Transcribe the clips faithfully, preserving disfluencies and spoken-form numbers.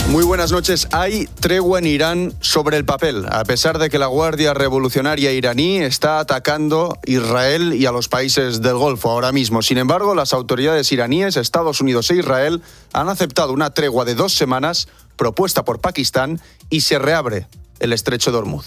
Muy buenas noches. Hay tregua en Irán sobre el papel, a pesar de que la Guardia Revolucionaria iraní está atacando Israel y a los países del Golfo ahora mismo. Sin embargo, las autoridades iraníes, Estados Unidos e Israel han aceptado una tregua de dos semanas propuesta por Pakistán y se reabre el estrecho de Hormuz.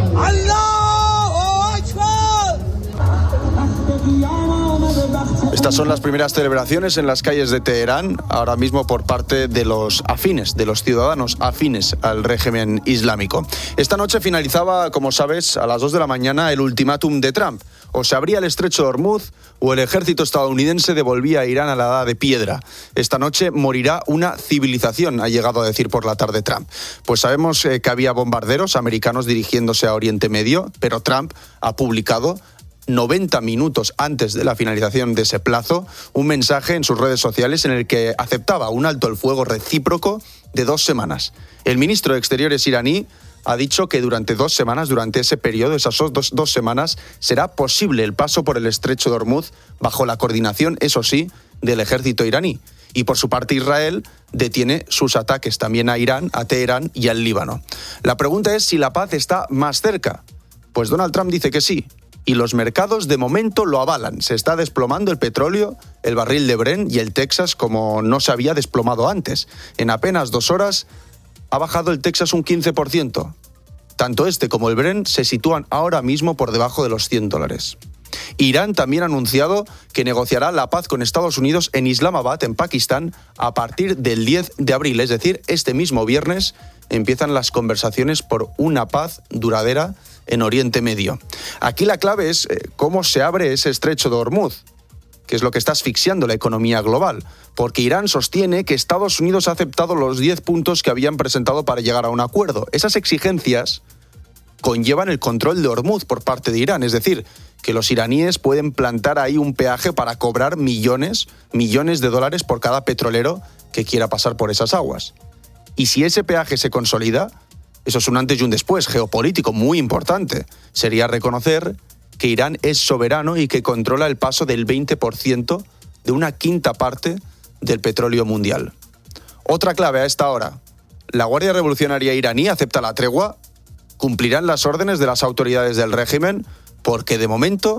Estas son las primeras celebraciones en las calles de Teherán, ahora mismo por parte de los afines, de los ciudadanos afines al régimen islámico. Esta noche finalizaba, como sabes, a las dos de la mañana el ultimátum de Trump. O se abría el estrecho de Hormuz o el ejército estadounidense devolvía a Irán a la edad de piedra. Esta noche morirá una civilización, ha llegado a decir por la tarde Trump. Pues sabemos eh, que había bombarderos americanos dirigiéndose a Oriente Medio, pero Trump ha publicado noventa minutos antes de la finalización de ese plazo, un mensaje en sus redes sociales en el que aceptaba un alto el fuego recíproco de dos semanas. El ministro de Exteriores iraní ha dicho que durante dos semanas, durante ese periodo, esas dos, dos semanas, será posible el paso por el estrecho de Hormuz bajo la coordinación, eso sí, del ejército iraní. Y por su parte Israel detiene sus ataques también a Irán, a Teherán y al Líbano. La pregunta es si la paz está más cerca. Pues Donald Trump dice que sí. Y los mercados de momento lo avalan. Se está desplomando el petróleo, el barril de Brent y el Texas como no se había desplomado antes. En apenas dos horas ha bajado el Texas un quince por ciento. Tanto este como el Brent se sitúan ahora mismo por debajo de los cien dólares. Irán también ha anunciado que negociará la paz con Estados Unidos en Islamabad, en Pakistán, a partir del diez de abril. Es decir, este mismo viernes empiezan las conversaciones por una paz duradera en Oriente Medio. Aquí la clave es eh, cómo se abre ese estrecho de Hormuz, que es lo que está asfixiando la economía global, porque Irán sostiene que Estados Unidos ha aceptado los diez puntos que habían presentado para llegar a un acuerdo. Esas exigencias conllevan el control de Hormuz por parte de Irán, es decir, que los iraníes pueden plantar ahí un peaje para cobrar millones, millones de dólares por cada petrolero que quiera pasar por esas aguas. Y si ese peaje se consolida, eso es un antes y un después geopolítico muy importante. Sería reconocer que Irán es soberano y que controla el paso del veinte por ciento de una quinta parte del petróleo mundial. Otra clave a esta hora. La Guardia Revolucionaria iraní acepta la tregua, cumplirán las órdenes de las autoridades del régimen, porque de momento,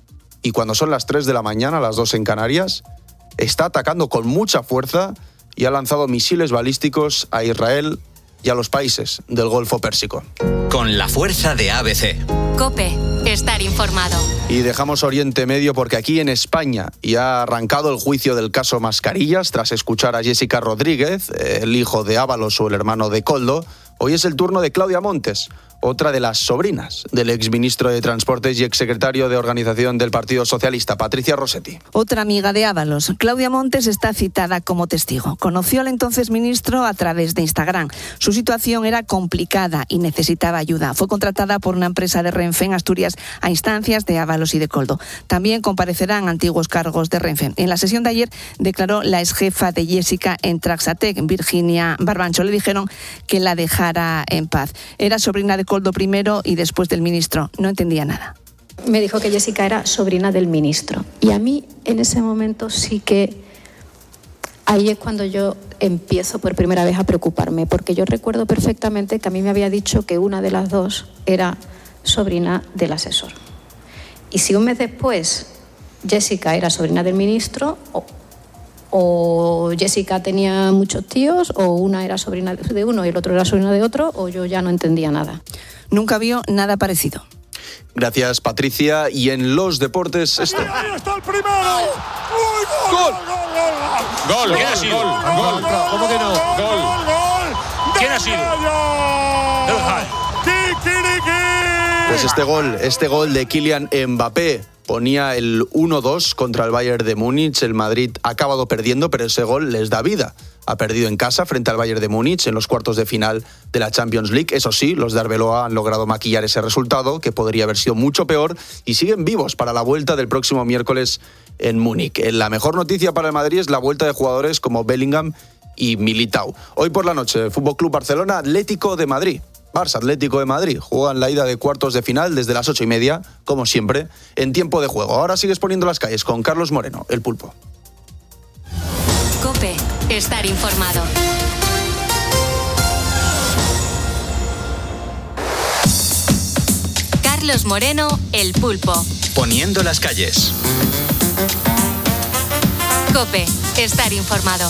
y cuando son las tres de la mañana, las dos en Canarias, está atacando con mucha fuerza y ha lanzado misiles balísticos a Israel y a los países del Golfo Pérsico. Con la fuerza de A B C. COPE, estar informado. Y dejamos Oriente Medio porque aquí en España ya ha arrancado el juicio del caso Mascarillas tras escuchar a Jessica Rodríguez, el hijo de Ábalos o el hermano de Koldo. Hoy es el turno de Claudia Montes, otra de las sobrinas del exministro de Transportes y exsecretario de Organización del Partido Socialista, Patricia Rossetti. Otra amiga de Ábalos, Claudia Montes, está citada como testigo. Conoció al entonces ministro a través de Instagram. Su situación era complicada y necesitaba ayuda. Fue contratada por una empresa de Renfe en Asturias a instancias de Ábalos y de Koldo. También comparecerán antiguos cargos de Renfe. En la sesión de ayer declaró la exjefa de Jessica en Traxatec, Virginia Barbancho. Le dijeron que la dejara en paz. Era sobrina de Koldo primero y después del ministro. No entendía nada. Me dijo que Jessica era sobrina del ministro. Y a mí en ese momento sí que... Ahí es cuando yo empiezo por primera vez a preocuparme, porque yo recuerdo perfectamente que a mí me había dicho que una de las dos era sobrina del asesor. Y si un mes después Jessica era sobrina del ministro, o, o Jessica tenía muchos tíos, o una era sobrina de uno y el otro era sobrina de otro, o yo ya no entendía nada. Nunca vio nada parecido. Gracias, Patricia. Y en los deportes, esto. ¡Ahí está el primero! ¡Uy, ¡Gol! ¡Gol! Gol, ¿quién ha sido? ¡Gol! ¿Cómo que no? ¡Gol! ¡Gol! ¿Quién ha sido? ¡Kikiriki! Pues este gol, este gol de Kylian Mbappé ponía el uno dos contra el Bayern de Múnich. El Madrid ha acabado perdiendo, pero ese gol les da vida. Ha perdido en casa frente al Bayern de Múnich en los cuartos de final de la Champions League. Eso sí, los de Arbeloa han logrado maquillar ese resultado, que podría haber sido mucho peor, y siguen vivos para la vuelta del próximo miércoles en Múnich. La mejor noticia para el Madrid es la vuelta de jugadores como Bellingham y Militao. Hoy por la noche, Fútbol Club Barcelona, Atlético de Madrid. Barça Atlético de Madrid juegan la ida de cuartos de final desde las ocho y media, como siempre, en tiempo de juego. Ahora sigues poniendo las calles con Carlos Moreno, el Pulpo. COPE, estar informado. Carlos Moreno, El Pulpo. Poniendo las calles. COPE, estar informado.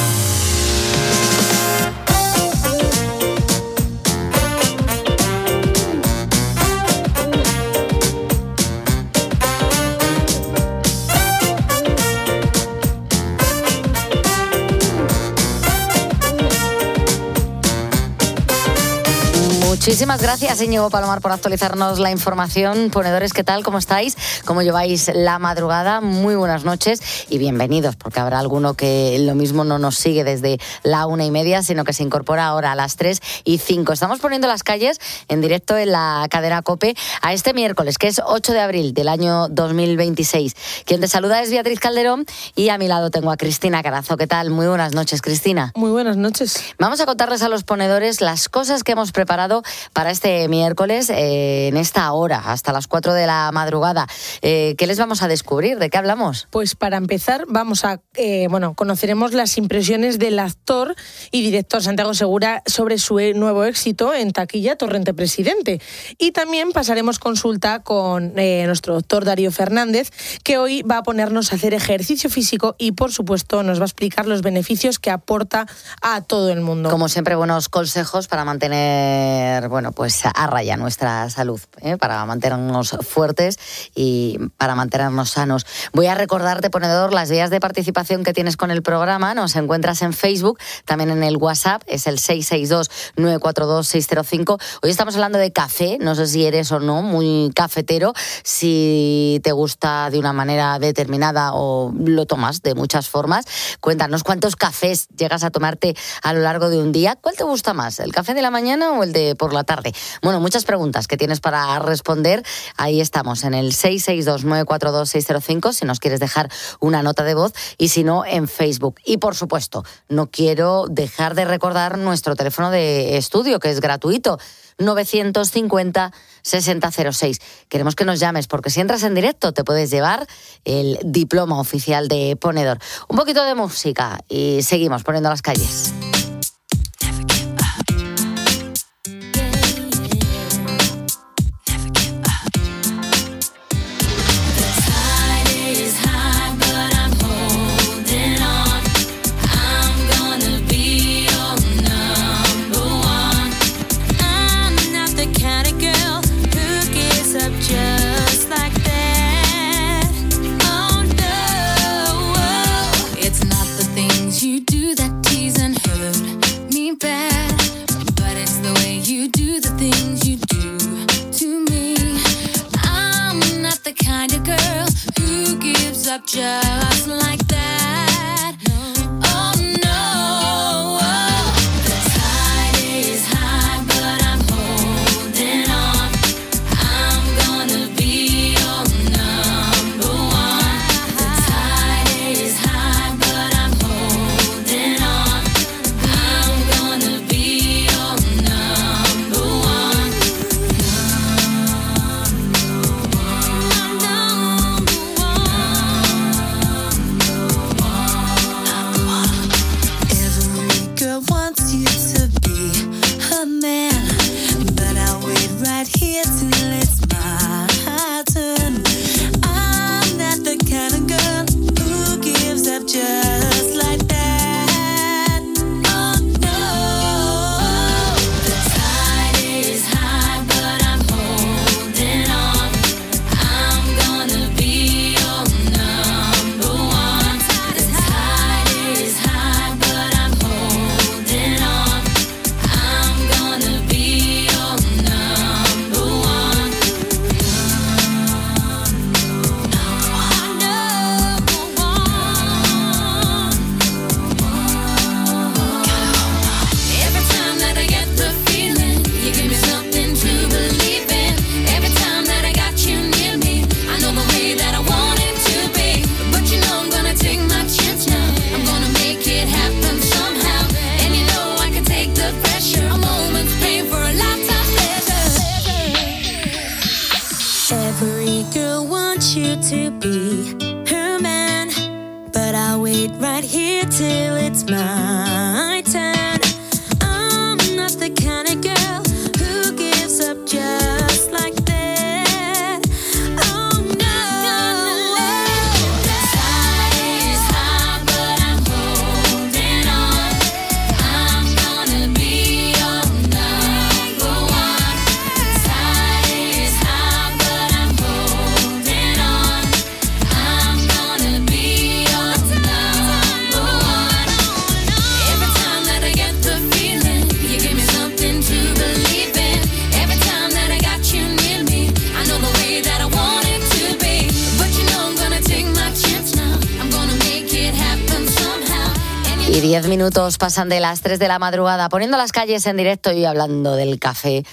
Muchísimas gracias, Íñigo Palomar, por actualizarnos la información. Ponedores, ¿qué tal? ¿Cómo estáis? ¿Cómo lleváis la madrugada? Muy buenas noches y bienvenidos, porque habrá alguno que lo mismo no nos sigue desde la una y media, sino que se incorpora ahora a las tres y cinco. Estamos poniendo las calles en directo en la cadena COPE a este miércoles, que es ocho de abril del año dos mil veintiséis. Quien te saluda es Beatriz Calderón y a mi lado tengo a Cristina Carazo. ¿Qué tal? Muy buenas noches, Cristina. Muy buenas noches. Vamos a contarles a los ponedores las cosas que hemos preparado para este miércoles, eh, en esta hora, hasta las cuatro de la madrugada. Eh, ¿Qué les vamos a descubrir? ¿De qué hablamos? Pues para empezar, vamos a, eh, bueno, conoceremos las impresiones del actor y director Santiago Segura sobre su nuevo éxito en taquilla, Torrente Presidente. Y también pasaremos consulta con eh, nuestro doctor Darío Fernández, que hoy va a ponernos a hacer ejercicio físico y, por supuesto, nos va a explicar los beneficios que aporta a todo el mundo. Como siempre, buenos consejos para mantener, bueno, pues a raya nuestra salud, ¿eh? Para mantenernos fuertes y para mantenernos sanos. Voy a recordarte, ponedor, las vías de participación que tienes con el programa. Nos encuentras en Facebook, también en el WhatsApp, es el seis seis dos, nueve cuatro dos, seis cero cinco. Hoy estamos hablando de café, no sé si eres o no muy cafetero, si te gusta de una manera determinada o lo tomas de muchas formas. Cuéntanos cuántos cafés llegas a tomarte a lo largo de un día. ¿Cuál te gusta más, el café de la mañana o el de por la tarde? Bueno, muchas preguntas que tienes para responder. Ahí estamos, en el seis seis dos, nueve cuatro dos, seis cero cinco, si nos quieres dejar una nota de voz, y si no, en Facebook. Y, por supuesto, no quiero dejar de recordar nuestro teléfono de estudio, que es gratuito, novecientos cincuenta, sesenta cero seis. Queremos que nos llames, porque si entras en directo te puedes llevar el diploma oficial de ponedor. Un poquito de música y seguimos poniendo las calles. Just like that. Oh no, the tide is high, but I'm holding on. I'm gonna be your number one. The tide is high, but I'm holding on. I'm gonna be your number one. Here till it's my turn. I'm not the kind of girl who gives up just like that. Oh no, the tide is high, but I'm holding on. I'm gonna be your number one. The tide is high, but I'm holding on. I'm gonna be your number one. Every time that I get the feeling, you give me something to believe in. Every time that I got you near me, I know the way that I want it to be. But you know I'm gonna take my chance now. I'm gonna make it happen somehow. And you know I can take the pressure. A moment's pain for a lifetime pleasure. Every girl wants you to be her man, but I'll wait right here till it's my turn. I'm not the kind of girl who gives up just like that. Y diez minutos pasan de las tres de la madrugada, poniendo las calles en directo y hablando del café.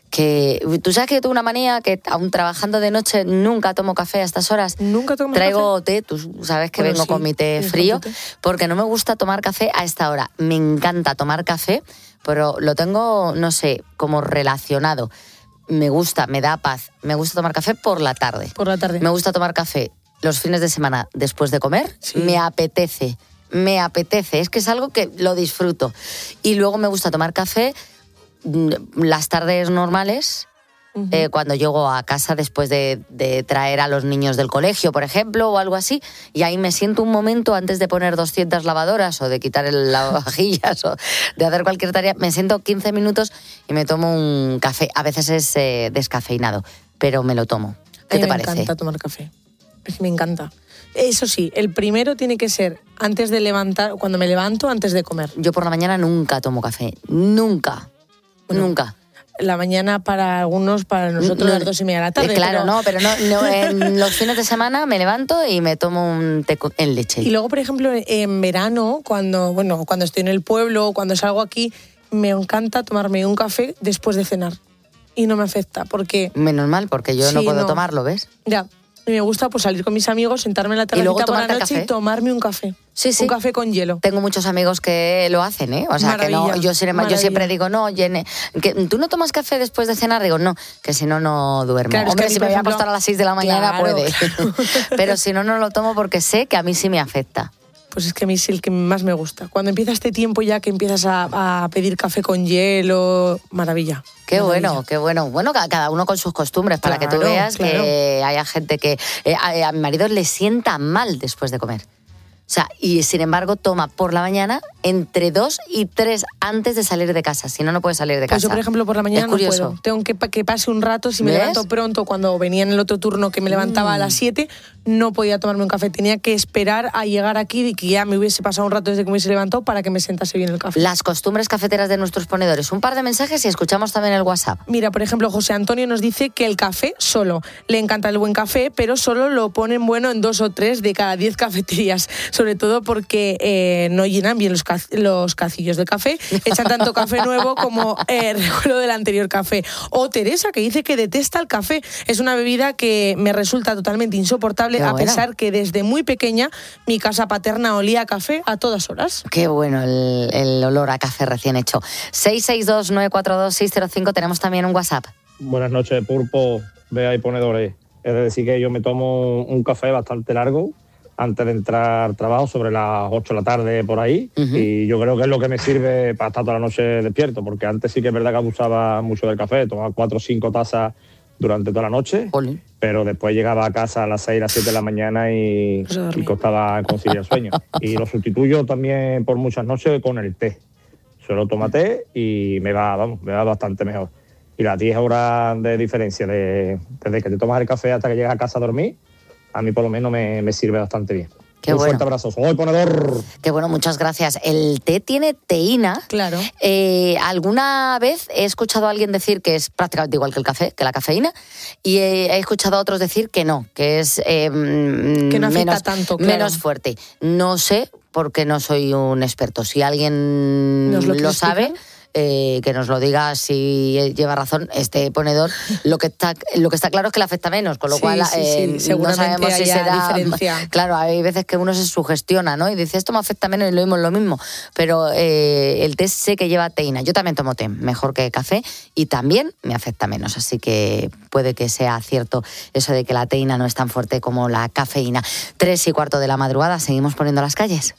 Que tú sabes que yo tengo una manía que aún trabajando de noche nunca tomo café a estas horas. Nunca tomo café. Traigo té, tú sabes que Bueno, vengo sí, con mi té sí, frío, con tu té. porque no me gusta tomar café a esta hora. Me encanta tomar café, pero lo tengo, no sé, como relacionado. Me gusta, me da paz. Me gusta tomar café por la tarde. Por la tarde. Me gusta tomar café los fines de semana después de comer. Sí. Me apetece, me apetece. Es que es algo que lo disfruto. Y luego me gusta tomar café mm, las tardes normales, Ujú. eh, cuando llego a casa después de, de traer a los niños del colegio, por ejemplo, o algo así, y ahí me siento un momento antes de poner doscientas lavadoras o de quitar el lavavajillas o de hacer cualquier tarea, me siento quince minutos y me tomo un café. A veces es eh, descafeinado, pero me lo tomo. ¿Qué A mí te me parece? encanta tomar café. Es que me encanta. Eso sí, el primero tiene que ser antes de levantar, cuando me levanto, antes de comer. Yo por la mañana nunca tomo café, nunca, Bueno, nunca. La mañana para algunos, para nosotros No, las dos y media de la tarde. Eh, claro, pero- no, pero no, no, en los fines de semana me levanto y me tomo un té con- en leche. Y luego, por ejemplo, en verano, cuando, bueno, cuando estoy en el pueblo, cuando salgo aquí, me encanta tomarme un café después de cenar. Y no me afecta, porque Menos mal, porque yo no Sí, puedo no. tomarlo, ¿ves? ya, y me gusta pues salir con mis amigos, sentarme en la Y luego terracita por la tomarte noche café. y tomarme un café. Sí, sí. Un café con hielo. Tengo muchos amigos que lo hacen, ¿eh? O sea, que no, Maravilla, yo, sin embargo, yo maravilla. siempre digo, no, Yene, que ¿tú no tomas café después de cenar? Digo, no, que si no, no duermo. Claro, es que Hombre, a mí, si por me voy a ejemplo, acostar a las seis de la mañana, claro, puede. claro. Pero si no, no lo tomo porque sé que a mí sí me afecta. Pues es que a mí es el que más me gusta. Cuando empieza este tiempo ya que empiezas a, a pedir café con hielo, maravilla. Qué maravilla. bueno, qué bueno. Bueno, ca- cada uno con sus costumbres, para que tú Claro, veas claro. que haya gente que... eh, a, a mi marido le sienta mal después de comer. O sea, y sin embargo toma por la mañana entre dos y tres antes de salir de casa. Si no, no puede salir de casa. Pues yo, por ejemplo, por la mañana Es no curioso. puedo. Tengo que, pa- que pase un rato. Si me ¿Ves? levanto pronto, cuando venía en el otro turno que me levantaba a las siete, no podía tomarme un café. Tenía que esperar a llegar aquí y que ya me hubiese pasado un rato desde que me hubiese levantado para que me sentase bien el café. Las costumbres cafeteras de nuestros ponedores. Un par de mensajes y escuchamos también el WhatsApp. Mira, por ejemplo, José Antonio nos dice que el café solo. Le encanta el buen café, pero solo lo ponen bueno en dos o tres de cada diez cafeterías. Sobre todo porque eh, no llenan bien los, ca- los cacillos de café. Echan tanto café nuevo como eh, recuerdo del anterior café. O Teresa, que dice que detesta el café. Es una bebida que me resulta totalmente insoportable, Qué a buena. pesar que desde muy pequeña mi casa paterna olía a café a todas horas. Qué bueno el, el olor a café recién hecho. seis seis dos, nueve cuatro dos, seis cero cinco. Tenemos también un WhatsApp. Buenas noches, Pulpo, Bea y ponedores. Es decir, que yo me tomo un café bastante largo antes de entrar al trabajo, sobre las ocho de la tarde, por ahí. Ujú. Y yo creo que es lo que me sirve para estar toda la noche despierto, porque antes sí que es verdad que abusaba mucho del café, tomaba cuatro o cinco tazas durante toda la noche, Jolín. pero después llegaba a casa a las seis, las siete de la mañana y, Pues a dormir. y costaba conciliar sueño. Y lo sustituyo también por muchas noches con el té. Solo tomo té y me va, vamos, me va bastante mejor. Y las diez horas de diferencia de, desde que te tomas el café hasta que llegas a casa a dormir, a mí por lo menos me, me sirve bastante bien. Qué Un bueno. fuerte abrazo. Soy ponedor. Qué bueno, muchas gracias. El té tiene teína. Claro. Eh, alguna vez he escuchado a alguien decir que es prácticamente igual que el café, que la cafeína, y he, he escuchado a otros decir que no, que es eh, Que no afecta menos, tanto, claro. menos fuerte. No sé, porque no soy un experto. Si alguien ¿Nos lo lo, quieres sabe, explicar? eh, que nos lo diga si lleva razón este ponedor. Lo que está, lo que está claro es que le afecta menos, con lo Sí, cual sí, sí, eh, no seguramente sabemos si haya será... diferencia. Claro, hay veces que uno se sugestiona, ¿no? Y dice, esto me afecta menos y lo mismo es lo mismo. Pero eh, el té sé que lleva teína. Yo también tomo té, mejor que café, y también me afecta menos. Así que puede que sea cierto eso de que la teína no es tan fuerte como la cafeína. Tres y cuarto de la madrugada, seguimos poniendo las calles.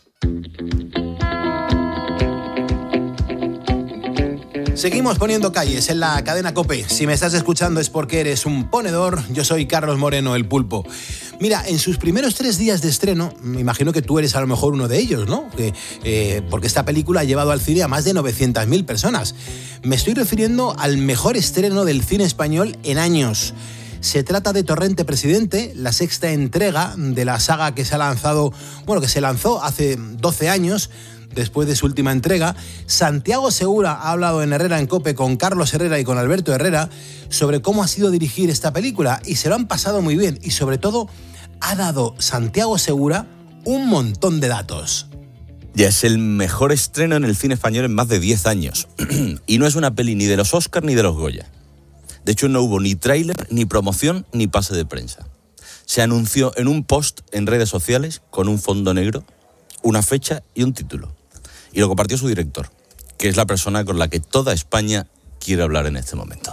Seguimos poniendo calles en la cadena COPE. Si me estás escuchando es porque eres un ponedor. Yo soy Carlos Moreno, el Pulpo. Mira, en sus primeros tres días de estreno, me imagino que tú eres a lo mejor uno de ellos, ¿no? Que, eh, porque esta película ha llevado al cine a más de novecientas mil personas. Me estoy refiriendo al mejor estreno del cine español en años. Se trata de Torrente Presidente, la sexta entrega de la saga que se ha lanzado, bueno, que se lanzó hace doce años, después de su última entrega. Santiago Segura ha hablado en Herrera en COPE con Carlos Herrera y con Alberto Herrera sobre cómo ha sido dirigir esta película, y se lo han pasado muy bien, y sobre todo ha dado Santiago Segura un montón de datos. Ya es el mejor estreno en el cine español en más de diez años. Y no es una peli ni de los Oscar ni de los Goya. De hecho, no hubo ni tráiler, ni promoción, ni pase de prensa. Se anunció en un post en redes sociales con un fondo negro, una fecha y un título. Y lo compartió su director, que es la persona con la que toda España quiere hablar en este momento.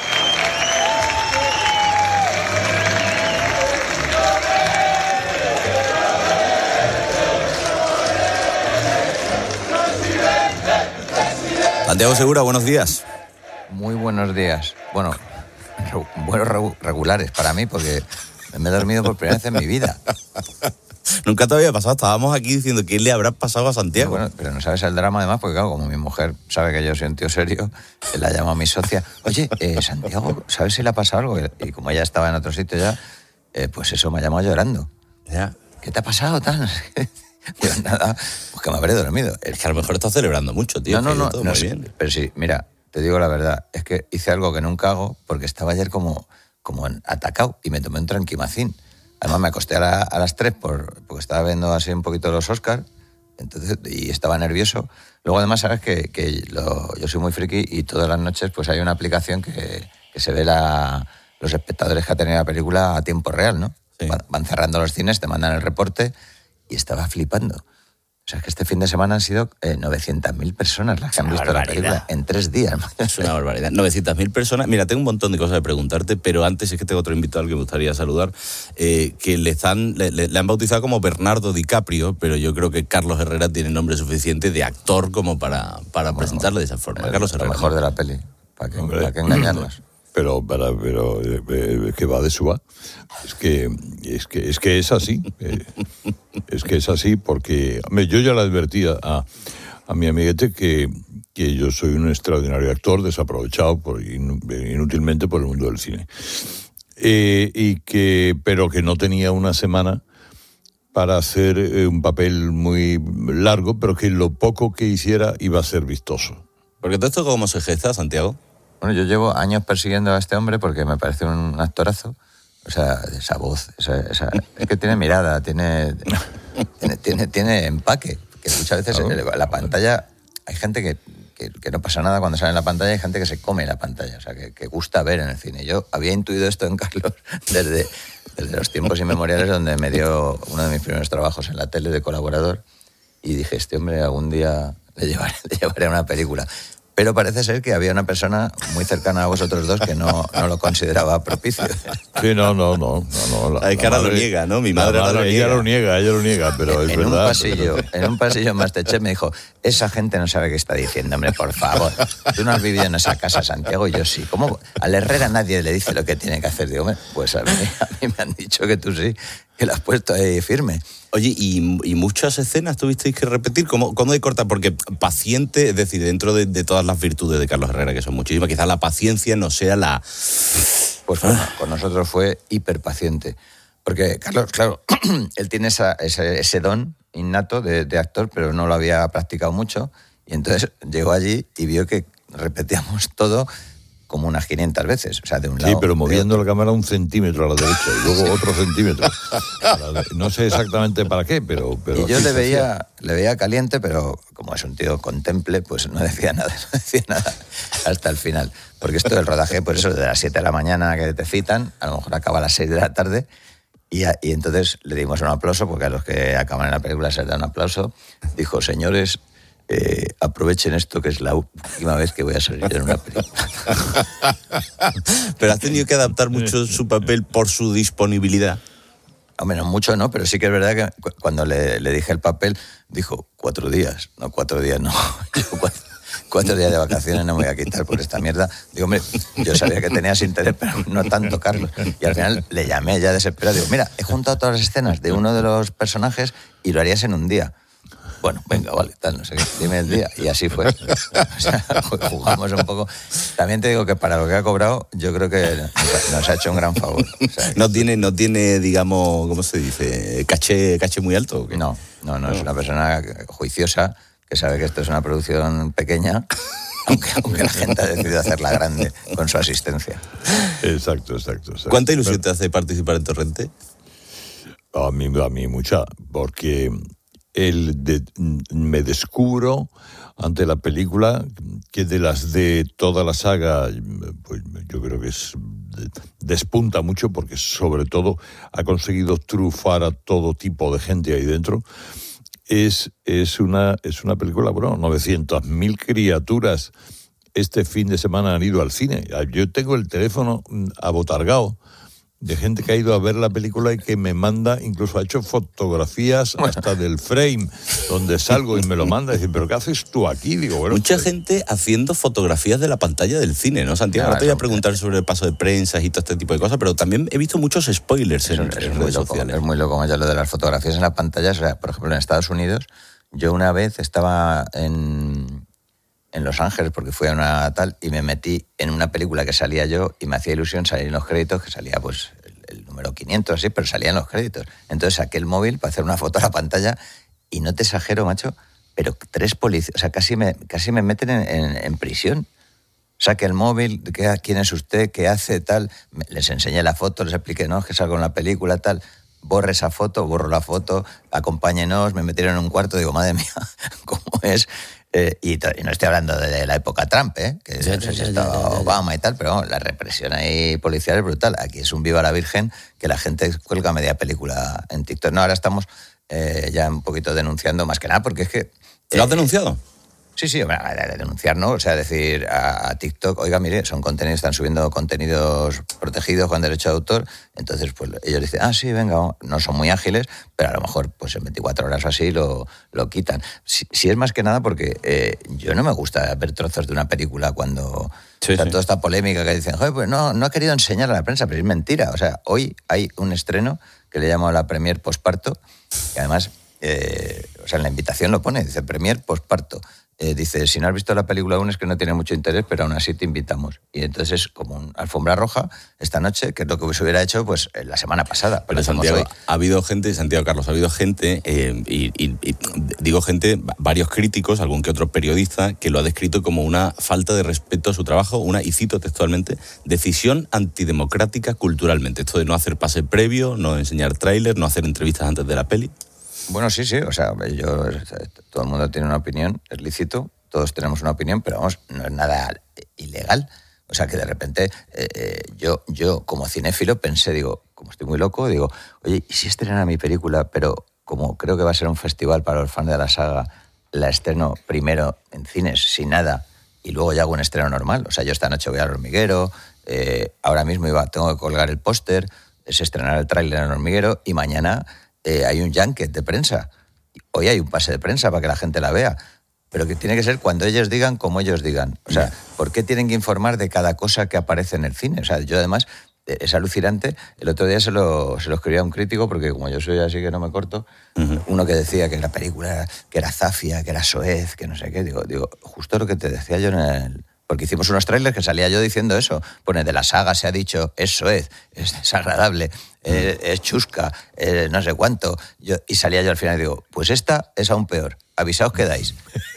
Santiago Segura, buenos días. Muy buenos días. Bueno, buenos regulares para mí, porque me he dormido por primera vez en mi vida. Nunca te había pasado, estábamos aquí diciendo qué le habrá pasado a Santiago. Bueno, pero no sabes el drama además, porque claro, como mi mujer sabe que yo soy un tío serio, la llama a mi socia. Oye, eh, Santiago, ¿sabes si le ha pasado algo? Y como ella estaba en otro sitio ya, eh, pues eso, me ha llamado llorando. Ya. ¿Qué te ha pasado tan...? Digo, nada, pues que me habré dormido. Es que a lo mejor estás celebrando mucho, tío. No, no, no, todo no muy sí, bien. Pero sí, mira, te digo la verdad, es que hice algo que nunca hago porque estaba ayer como, como atacado y me tomé un tranquimacín. Además me acosté a, la, a las tres por, porque estaba viendo así un poquito los Oscars, entonces, y estaba nervioso. Luego además sabes que, que lo, yo soy muy friki y todas las noches pues hay una aplicación que, que se ve la, los espectadores que ha tenido la película a tiempo real, ¿no? Sí. Van, van cerrando los cines, te mandan el reporte y estaba flipando. O sea, es que este fin de semana han sido eh, novecientas mil personas las que han visto barbaridad. La película en tres días. Es una barbaridad. novecientas mil personas. Mira, tengo un montón de cosas de preguntarte, pero antes es que tengo otro invitado al que me gustaría saludar, eh, que le, están, le, le han bautizado como Bernardo DiCaprio, pero yo creo que Carlos Herrera tiene nombre suficiente de actor como para, para bueno, presentarle de esa forma. El, Carlos Herrera. Lo mejor de la peli, para que, para que engañarnos. Pero, para, pero eh, que va de su va. Es que es que es que es así. Eh, es que es así porque hombre, yo ya le advertí a, a mi amiguete que, que yo soy un extraordinario actor desaprovechado por, inútilmente por el mundo del cine. Eh, y que pero que no tenía una semana para hacer eh, un papel muy largo, pero que lo poco que hiciera iba a ser vistoso. Porque todo esto, ¿cómo se gesta, Santiago? Bueno, yo llevo años persiguiendo a este hombre porque me parece un actorazo. O sea, esa voz, esa, esa, es que tiene mirada, tiene, tiene, tiene, tiene empaque. Que muchas veces claro, en la pantalla hay gente que, que, que no pasa nada cuando sale en la pantalla, hay gente que se come la pantalla, o sea, que, que gusta ver en el cine. Yo había intuido esto en Carlos desde, desde los tiempos inmemoriales donde me dio uno de mis primeros trabajos en la tele de colaborador y dije, este hombre algún día le llevaré, le llevaré a una película. Pero parece ser que había una persona muy cercana a vosotros dos que no, no lo consideraba propicio. Sí, no, no, no. no, no la, Ay, cara lo niega, ¿no? Mi madre, madre lo ella niega. lo niega, ella lo niega, pero en, es en verdad. Un pasillo, en un pasillo en Masterchef me dijo, esa gente no sabe qué está diciendo, hombre, por favor. Tú no has vivido en esa casa, Santiago, y yo sí. ¿Cómo? Al Herrera nadie le dice lo que tiene que hacer. Digo, hombre, pues a mí, a mí me han dicho que tú sí, que lo has puesto ahí firme. Oye, ¿y, y muchas escenas tuvisteis que repetir? ¿Cómo, cómo de corta? Porque paciente, es decir, dentro de, de todas las virtudes de Carlos Herrera, que son muchísimas, quizás la paciencia no sea la... Pues bueno, con nosotros fue hiperpaciente. Porque Carlos, claro, él tiene esa, ese, ese don innato de, de actor, pero no lo había practicado mucho. Y entonces llegó allí y vio que repetíamos todo como unas quinientas veces, o sea, de un lado. Sí, pero moviendo la cámara un centímetro a la derecha y luego otro centímetro. No sé exactamente para qué, pero... pero y yo le veía, le veía caliente, pero como es un tío contemple, pues no decía nada, no decía nada hasta el final. Porque esto del rodaje, pues eso, de las siete de la mañana que te citan, a lo mejor acaba a las seis de la tarde, y, a, y entonces le dimos un aplauso, porque a los que acaban en la película se les da un aplauso. Dijo, señores... Eh, aprovechen esto que es la última vez que voy a salir en una película. Pero has tenido que adaptar mucho su papel por su disponibilidad. Hombre, no mucho no, pero sí que es verdad que cu- cuando le, le dije el papel, dijo cuatro días. No, cuatro días no. Yo cuatro, cuatro días de vacaciones no me voy a quitar por esta mierda. Digo, hombre, yo sabía que tenías interés, pero no tanto, Carlos. Y al final le llamé ya desesperado. Digo, mira, he juntado todas las escenas de uno de los personajes y lo harías en un día. Bueno, venga, vale, tal, no sé qué, dime el día. Y así fue. O sea, jugamos un poco. También te digo que para lo que ha cobrado, yo creo que nos ha hecho un gran favor. O sea, no tiene, no tiene, digamos, ¿cómo se dice? ¿Caché, caché muy alto? ¿O qué? No, no, no, es una persona juiciosa, que sabe que esto es una producción pequeña, aunque, aunque la gente ha decidido hacerla grande con su asistencia. Exacto, exacto. exacto. ¿Cuánta ilusión Pero, te hace participar en Torrente? A mí, a mí mucha, porque... el de, me descubro ante la película que de las de toda la saga, pues yo creo que es despunta mucho porque sobre todo ha conseguido trufar a todo tipo de gente ahí dentro. Es, es, una, es una película, bueno, novecientas mil criaturas este fin de semana han ido al cine. Yo tengo el teléfono abotargado de gente que ha ido a ver la película y que me manda, incluso ha hecho fotografías hasta del frame donde salgo y me lo manda y dice, ¿pero qué haces tú aquí? Digo, bueno, mucha pues, gente haciendo fotografías de la pantalla del cine, ¿no, Santiago? No, Ahora te voy a eso- preguntar sobre el paso de prensa y todo este tipo de cosas, pero también he visto muchos spoilers en, Eso en es muy redes loco, sociales. es muy loco ya lo de las fotografías en la pantalla. O sea, por ejemplo, en Estados Unidos, yo una vez estaba en, en Los Ángeles porque fui a una tal y me metí en una película que salía yo y me hacía ilusión salir en los créditos, que salía pues el, el número quinientos, así, pero salía en los créditos. Entonces saqué el móvil para hacer una foto a la pantalla y no te exagero, macho, pero tres policías, o sea, casi me, casi me meten en, en, en prisión. Saque el móvil, ¿qué, ¿quién es usted? ¿Qué hace? Tal. Me- Les enseñé la foto, les expliqué, no, es que salgo en la película, tal. Borre esa foto, borro la foto, acompáñenos, me metieron en un cuarto, digo, madre mía, ¿cómo es? Eh, y, to- y no estoy hablando de la época Trump, ¿eh? Que Ya, no sé ya, si ya, estaba ya, ya, ya. Obama y tal, pero vamos, la represión ahí policial es brutal. Aquí es un viva la Virgen que la gente cuelga media película en TikTok. No, ahora estamos eh, ya un poquito denunciando, más que nada, porque es que... ¿Lo has eh, denunciado? Sí, sí, hombre, a- a denunciar, ¿no? O sea, decir a, a TikTok, oiga, mire, son contenidos, están subiendo contenidos protegidos con derecho de autor, entonces pues ellos dicen, ah, sí, venga, vamos. No son muy ágiles, pero a lo mejor pues en veinticuatro horas o así lo, lo quitan. Si, si es más que nada porque eh, yo no me gusta ver trozos de una película cuando... Sí, o sea, sí. toda esta polémica que dicen, joder, pues no, no ha querido enseñar a la prensa, pero es mentira. O sea, hoy hay un estreno que le llamo la Premier Postparto, que además, eh, o sea, en la invitación lo pone, dice Premier Postparto. Eh, dice, si no has visto la película aún es que no tiene mucho interés, pero aún así te invitamos. Y entonces es como una alfombra roja esta noche, que es lo que se hubiera hecho pues eh, la semana pasada. Pero hacemos Santiago, hoy. ha habido gente, Santiago Carlos, ha habido gente, eh, y, y- y digo gente, varios críticos, algún que otro periodista, que lo ha descrito como una falta de respeto a su trabajo, una, y cito textualmente, decisión antidemocrática culturalmente. Esto de no hacer pase previo, no enseñar tráiler, no hacer entrevistas antes de la peli. Bueno, sí, sí, o sea, yo, todo el mundo tiene una opinión, es lícito, todos tenemos una opinión, pero vamos, no es nada ilegal. O sea, que de repente eh, eh, yo, yo como cinéfilo pensé, digo, como estoy muy loco, digo, oye, ¿y si estrena mi película, pero como creo que va a ser un festival para los fans de la saga, la estreno primero en cines, sin nada, y luego ya hago un estreno normal? O sea, yo esta noche voy al Hormiguero, eh, ahora mismo iba, tengo que colgar el póster, se estrenará el tráiler en el Hormiguero, y mañana eh, hay un junket de prensa. Hoy hay un pase de prensa para que la gente la vea. Pero que tiene que ser cuando ellos digan, como ellos digan. O sea, ¿por qué tienen que informar de cada cosa que aparece en el cine? O sea, yo además, eh, es alucinante. El otro día se lo, se lo escribía a un crítico, porque como yo soy así que no me corto, uh-huh. uno que decía que la película era, que era zafia, que era soez, que no sé qué. Digo, digo, justo lo que te decía yo en el... Porque hicimos unos trailers que salía yo diciendo eso. Pone, de la saga se ha dicho, es soez, es desagradable, eh, es chusca, eh, no sé cuánto. Yo, y salía yo al final y digo, pues esta es aún peor. Avisaos que dais.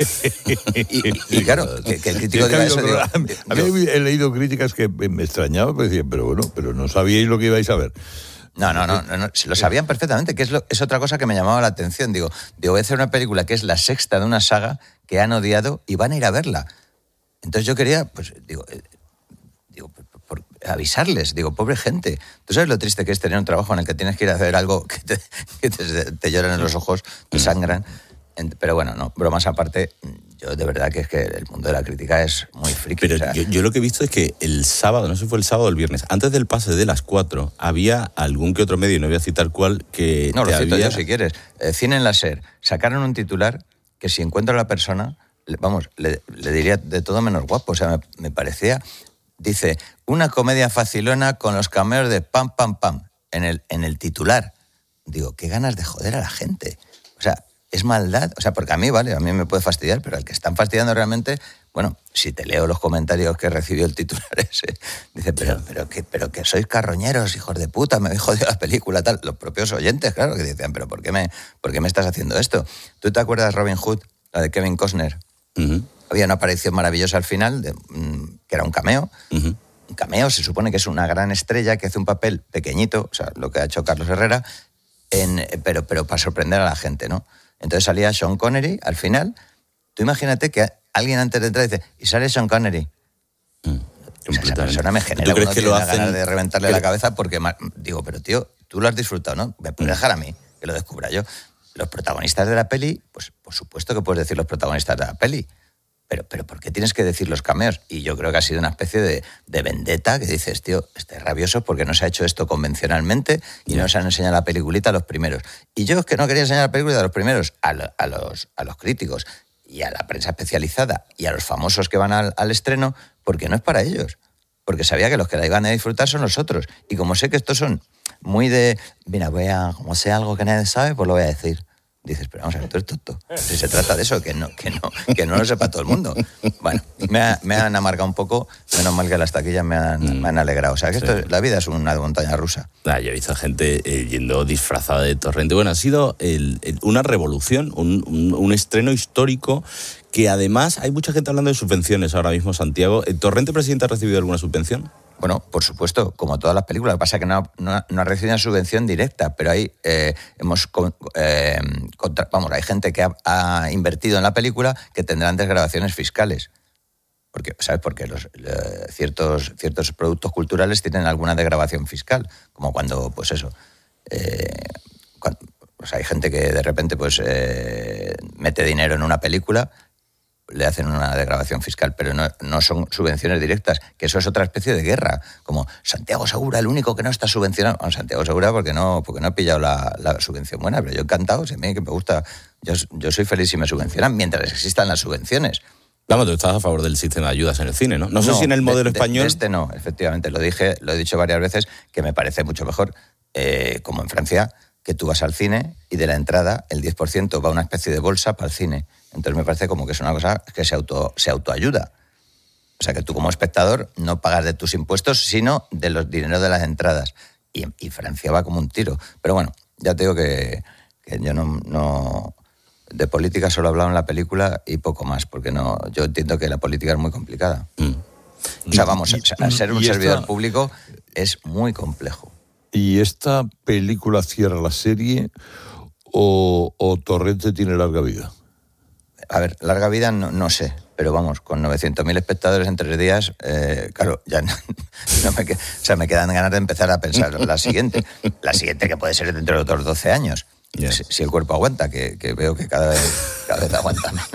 y, y claro, que, que el crítico diga eso... Digo, a mí, a mí he leído críticas que me extrañaban, pero decían, pero bueno, pero no sabíais lo que ibais a ver. No, no, no, no, no, lo sabían perfectamente, que es, lo, es otra cosa que me llamaba la atención. Digo, digo, voy a hacer una película que es la sexta de una saga que han odiado y van a ir a verla. Entonces yo quería, pues, digo, eh, digo por, por avisarles, digo, pobre gente. ¿Tú sabes lo triste que es tener un trabajo en el que tienes que ir a hacer algo que te, que te, te lloran en los ojos, te sangran? Pero bueno, no, bromas aparte, yo de verdad que es que el mundo de la crítica es muy friki. Pero o sea, yo, yo lo que he visto es que el sábado, no sé si fue el sábado o el viernes, antes del pase de las cuatro, había algún que otro medio, y no voy a citar cuál, que no, te lo cito había... yo si quieres. Eh, Cine en la SER, sacaron un titular que si encuentro a la persona, le, vamos, le, le diría de todo menos guapo. O sea, me, me parecía, dice, una comedia facilona con los cameos de pam, pam, pam, en el, en el titular. Digo, qué ganas de joder a la gente. O sea, es maldad, o sea, porque a mí, vale, a mí me puede fastidiar, pero al que están fastidiando realmente, bueno, si te leo los comentarios que recibió el titular ese, dice, pero, pero, que, pero que sois carroñeros, hijos de puta, me habéis jodido la película, tal. Los propios oyentes, claro, que decían, pero ¿por qué me, por qué me estás haciendo esto? ¿Tú te acuerdas de Robin Hood, la de Kevin Costner? Uh-huh. Había una aparición maravillosa al final, de, mm, que era un cameo. Uh-huh. Un cameo se supone que es una gran estrella que hace un papel pequeñito, o sea, lo que ha hecho Carlos Herrera, en, pero, pero para sorprender a la gente, ¿no? Entonces salía Sean Connery al final. Tú imagínate que alguien antes de entrar dice, y sale Sean Connery. Mm, o sea, esa persona me genera ¿Tú crees uno que tiene lo una hacen? ganas de reventarle que- la cabeza porque, ma- digo, pero tío, tú lo has disfrutado, ¿no? Me puedes dejar a mí, que lo descubra yo. Los protagonistas de la peli, pues por supuesto que puedes decir los protagonistas de la peli, pero, pero ¿por qué tienes que decir los cameos? Y yo creo que ha sido una especie de, de vendetta que dices, tío, este rabioso porque no se ha hecho esto convencionalmente y no se han enseñado la peliculita a los primeros. Y yo es que no quería enseñar la peliculita a los primeros, a, lo- a, los, a los críticos y a la prensa especializada y a los famosos que van al, al estreno, porque no es para ellos. Porque sabía que los que la iban a disfrutar son nosotros. Y como sé que estos son muy de, mira, voy a, como sé algo que nadie sabe, pues lo voy a decir. Dices, pero vamos a ver, tú eres tonto. Si se trata de eso, que no, que no, que no lo sepa todo el mundo. Bueno, me, ha- me han amargado un poco, menos mal que las taquillas me han, me han alegrado. O sea, que esto, Sí. la vida es una montaña rusa. Ah, yo he visto gente eh, yendo disfrazada de Torrente. Bueno, ha sido el- el- una revolución, un, un- un estreno histórico que además hay mucha gente hablando de subvenciones ahora mismo, Santiago. ¿El Torrente presidente ha recibido alguna subvención? Bueno, por supuesto, como todas las películas. Lo que pasa es que no, no, no ha recibido una subvención directa, pero ahí eh, hemos... con- eh, contra- vamos, hay gente que ha, ha invertido en la película que tendrán desgravaciones fiscales. Porque, ¿sabes? Porque los, eh, ciertos, ciertos productos culturales tienen alguna degravación fiscal, como cuando, pues eso, eh, cuando, pues hay gente que de repente pues eh, mete dinero en una película, le hacen una degradación fiscal, pero no, no son subvenciones directas, que eso es otra especie de guerra, como Santiago Segura, el único que no está subvencionado. Bueno, Santiago Segura porque no, porque no ha pillado la, la subvención buena, pero yo encantado, si a mí que me gusta, yo, yo soy feliz si me subvencionan, mientras existan las subvenciones. Vamos, tú estás a favor del sistema de ayudas en el cine, ¿no? No sé si en el modelo de- de- español... de este no, efectivamente, lo dije, lo he dicho varias veces, que me parece mucho mejor, eh, como en Francia, que tú vas al cine y de la entrada el diez por ciento va a una especie de bolsa para el cine. Entonces me parece como que es una cosa que se, auto, se autoayuda. O sea, que tú como espectador no pagas de tus impuestos, sino de los dineros de las entradas. Y, y Francia va como un tiro. Pero bueno, ya te digo que, que yo no, no... De política solo he hablado en la película y poco más, porque no, yo entiendo que la política es muy complicada. Mm. O sea, vamos, a- a ser un y esta- servidor público es muy complejo. ¿Y esta película cierra la serie o, o Torrente tiene larga vida? A ver, larga vida no, no sé, pero vamos, con novecientos mil espectadores en tres días, eh, claro, ya no, no me, que- o sea, me quedan ganas de empezar a pensar la siguiente. La siguiente que puede ser dentro de otros doce años. Si, si el cuerpo aguanta, que, que veo que cada vez, cada vez aguanta menos.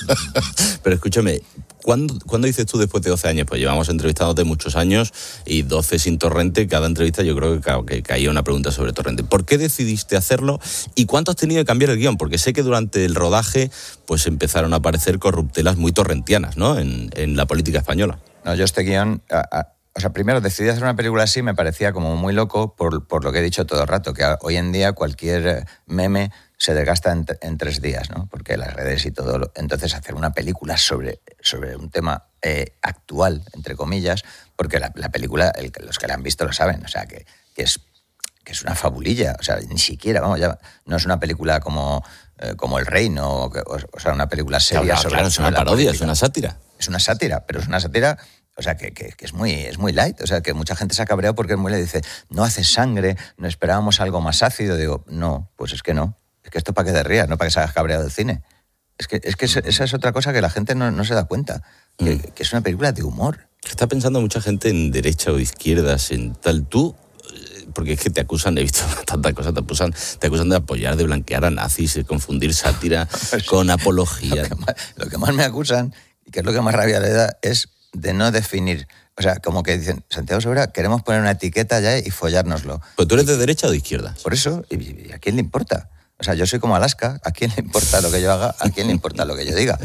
Pero escúchame, ¿cuándo, ¿cuándo dices tú después de doce años? Pues llevamos entrevistándote muchos años y doce sin Torrente. Cada entrevista yo creo que, ca- que caía una pregunta sobre Torrente. ¿Por qué decidiste hacerlo y cuánto has tenido que cambiar el guión? Porque sé que durante el rodaje pues empezaron a aparecer corruptelas muy torrentianas, ¿no? En, en la política española. No, yo este guión... a- a- o sea, primero decidí hacer una película así, me parecía como muy loco por, por lo que he dicho todo el rato, que a- hoy en día cualquier meme se desgasta en, t- en tres días, ¿no? Porque las redes y todo... lo- entonces hacer una película sobre, sobre un tema eh, actual, entre comillas, porque la, la película, el- los que la han visto lo saben, o sea, que, que es que es una fabulilla, o sea, ni siquiera, vamos, ya no es una película como, eh, como El Reino, o, que- o- o sea, una película seria Claro, sobre, claro, es sobre una la parodia, política. es una sátira. Es una sátira, pero es una sátira, o sea, que, que, que es, muy, es muy light. O sea, que mucha gente se ha cabreado porque es muy light. Dice, no hace sangre, no esperábamos algo más ácido. Digo, no, pues es que no. Es que esto es para que te rías, no para que se hagas cabreado del cine. Es que, es que esa es otra cosa que la gente no, no se da cuenta. Que, que es una película de humor. Está pensando mucha gente en derecha o izquierdas, en tal. Tú, eh, porque es que te acusan, he visto tantas cosas, te acusan, te acusan de apoyar, de blanquear a nazis, de confundir sátira con apología. Lo que, más, lo que más me acusan, y que es lo que más rabia le da, es de no definir. O sea, como que dicen, Santiago Segura, queremos poner una etiqueta ya y follárnoslo. ¿Pero tú eres de derecha o de izquierda? Por eso, ¿y, y a quién le importa? O sea, yo soy como Alaska, ¿a quién le importa lo que yo haga? ¿A quién le importa lo que yo diga?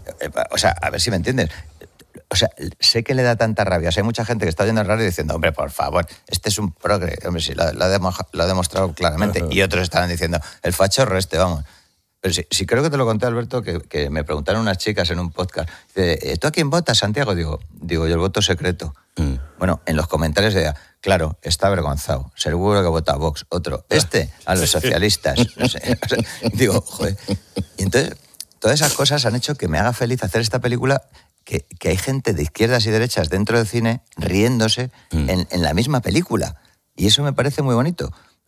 O sea, a ver si me entiendes. O sea, sé que le da tanta rabia. O sea, hay mucha gente que está oyendo el radio diciendo, hombre, por favor, este es un progre. Hombre, sí, lo, lo, ha, demo, lo ha demostrado claramente. Y otros estarán diciendo, el fachorro este, vamos. Pero sí, sí creo que te lo conté, Alberto, que, que me preguntaron unas chicas en un podcast. Dice, ¿tú a quién votas, Santiago? Digo, digo yo el voto secreto. Mm. Bueno, en los comentarios decía, claro, está avergonzado. Seguro que vota a Vox. Otro, este, a los socialistas. No sé. O sea, digo, joder. Y entonces, todas esas cosas han hecho que me haga feliz hacer esta película, que, que hay gente de izquierdas y derechas dentro del cine riéndose mm. en, en la misma película. Y eso me parece muy bonito.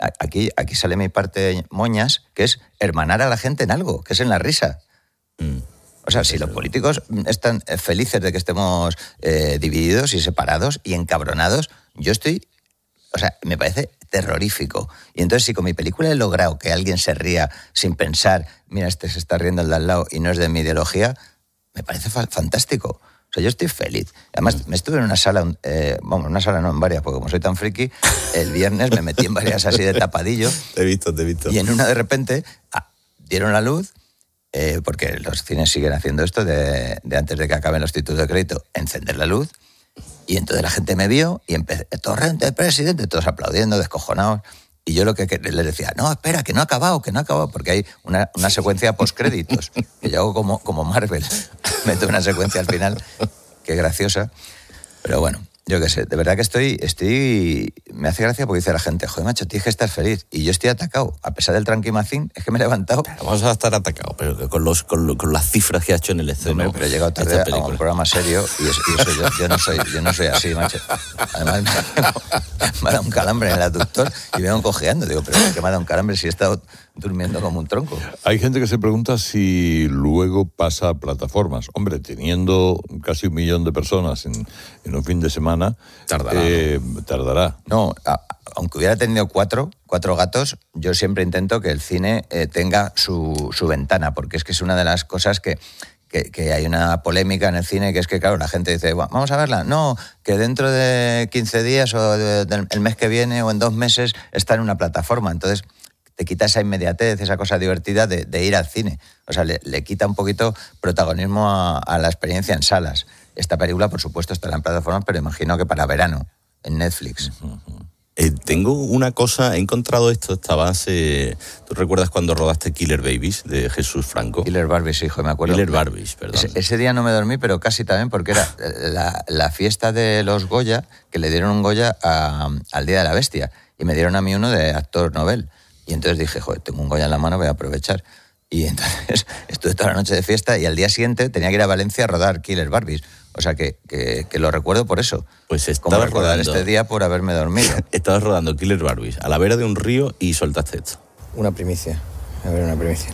a- aquí, aquí sale mi parte moñas, que es hermanar a la gente en algo, que es en la risa. Mm. O sea, si los políticos están eh, felices de que estemos eh, divididos y separados y encabronados, yo estoy... O sea, me parece terrorífico. Y entonces, si con mi película he logrado que alguien se ría sin pensar, mira, este se está riendo el de al lado y no es de mi ideología, me parece fa- fantástico. O sea, yo estoy feliz. Además, me estuve en una sala, eh, vamos, una sala no, en varias, porque como soy tan friki, el viernes me metí en varias así de tapadillo. Te he visto, te he visto. Y en una de repente ah, dieron la luz, eh, porque los cines siguen haciendo esto de, de antes de que acaben los títulos de crédito, encender la luz. Y entonces la gente me vio y empecé, Torrente, presidente, todos aplaudiendo, descojonados. Y yo lo que, que les decía, no, espera, que no ha acabado, que no ha acabado, porque hay una, una secuencia postcréditos, que yo hago como, como Marvel, meto una secuencia al final, que graciosa. Pero bueno, yo qué sé, de verdad que estoy, estoy, me hace gracia porque dice la gente, joder, macho, tienes que estar feliz. Y yo estoy atacado, a pesar del tranquimacín, es que me he levantado. Vamos a estar atacados, pero con, los, con, lo- con las cifras que ha hecho en el escenario. Hombre, pero he llegado tarde a un programa serio y eso, y eso yo, yo, no soy, yo no soy así, macho. Además, me, me ha dado un calambre en el aductor y me vengo cojeando. Digo, pero ¿por qué me ha dado un calambre si he estado durmiendo como un tronco? Hay gente que se pregunta si luego pasa a plataformas. Hombre, teniendo casi un millón de personas en, en un fin de semana, tardará. Eh, tardará. No, a, aunque hubiera tenido cuatro, cuatro gatos, yo siempre intento que el cine eh, tenga su, su ventana, porque es que es una de las cosas que, que, que hay una polémica en el cine, que es que, claro, la gente dice, "Bueno, vamos a verla". No, que dentro de quince días o de, de, el mes que viene o en dos meses está en una plataforma. Entonces, te quita esa inmediatez, esa cosa divertida de, de ir al cine. O sea, le, le quita un poquito protagonismo a, a la experiencia en salas. Esta película, por supuesto, estará en plataformas, pero imagino que para verano, en Netflix. Eh, tengo una cosa, he encontrado esto, estabas, eh, ¿tú recuerdas cuando rodaste Killer Babies de Jesús Franco? Killer Barbies, hijo, me acuerdo. Killer Barbies, perdón. Ese, ese día no me dormí, pero casi también, porque era la, la fiesta de los Goya, que le dieron un Goya a- al Día de la Bestia, y me dieron a mí uno de actor novel. Y entonces dije, joder, tengo un Goya en la mano, voy a aprovechar. Y entonces estuve toda la noche de fiesta y al día siguiente tenía que ir a Valencia a rodar Killer Barbies. O sea que, que, que lo recuerdo por eso. Pues Como estabas recordar rodando, este día por haberme dormido. estabas rodando Killer Barbies a la vera de un río y soltaste esto. Una primicia, a ver, una primicia.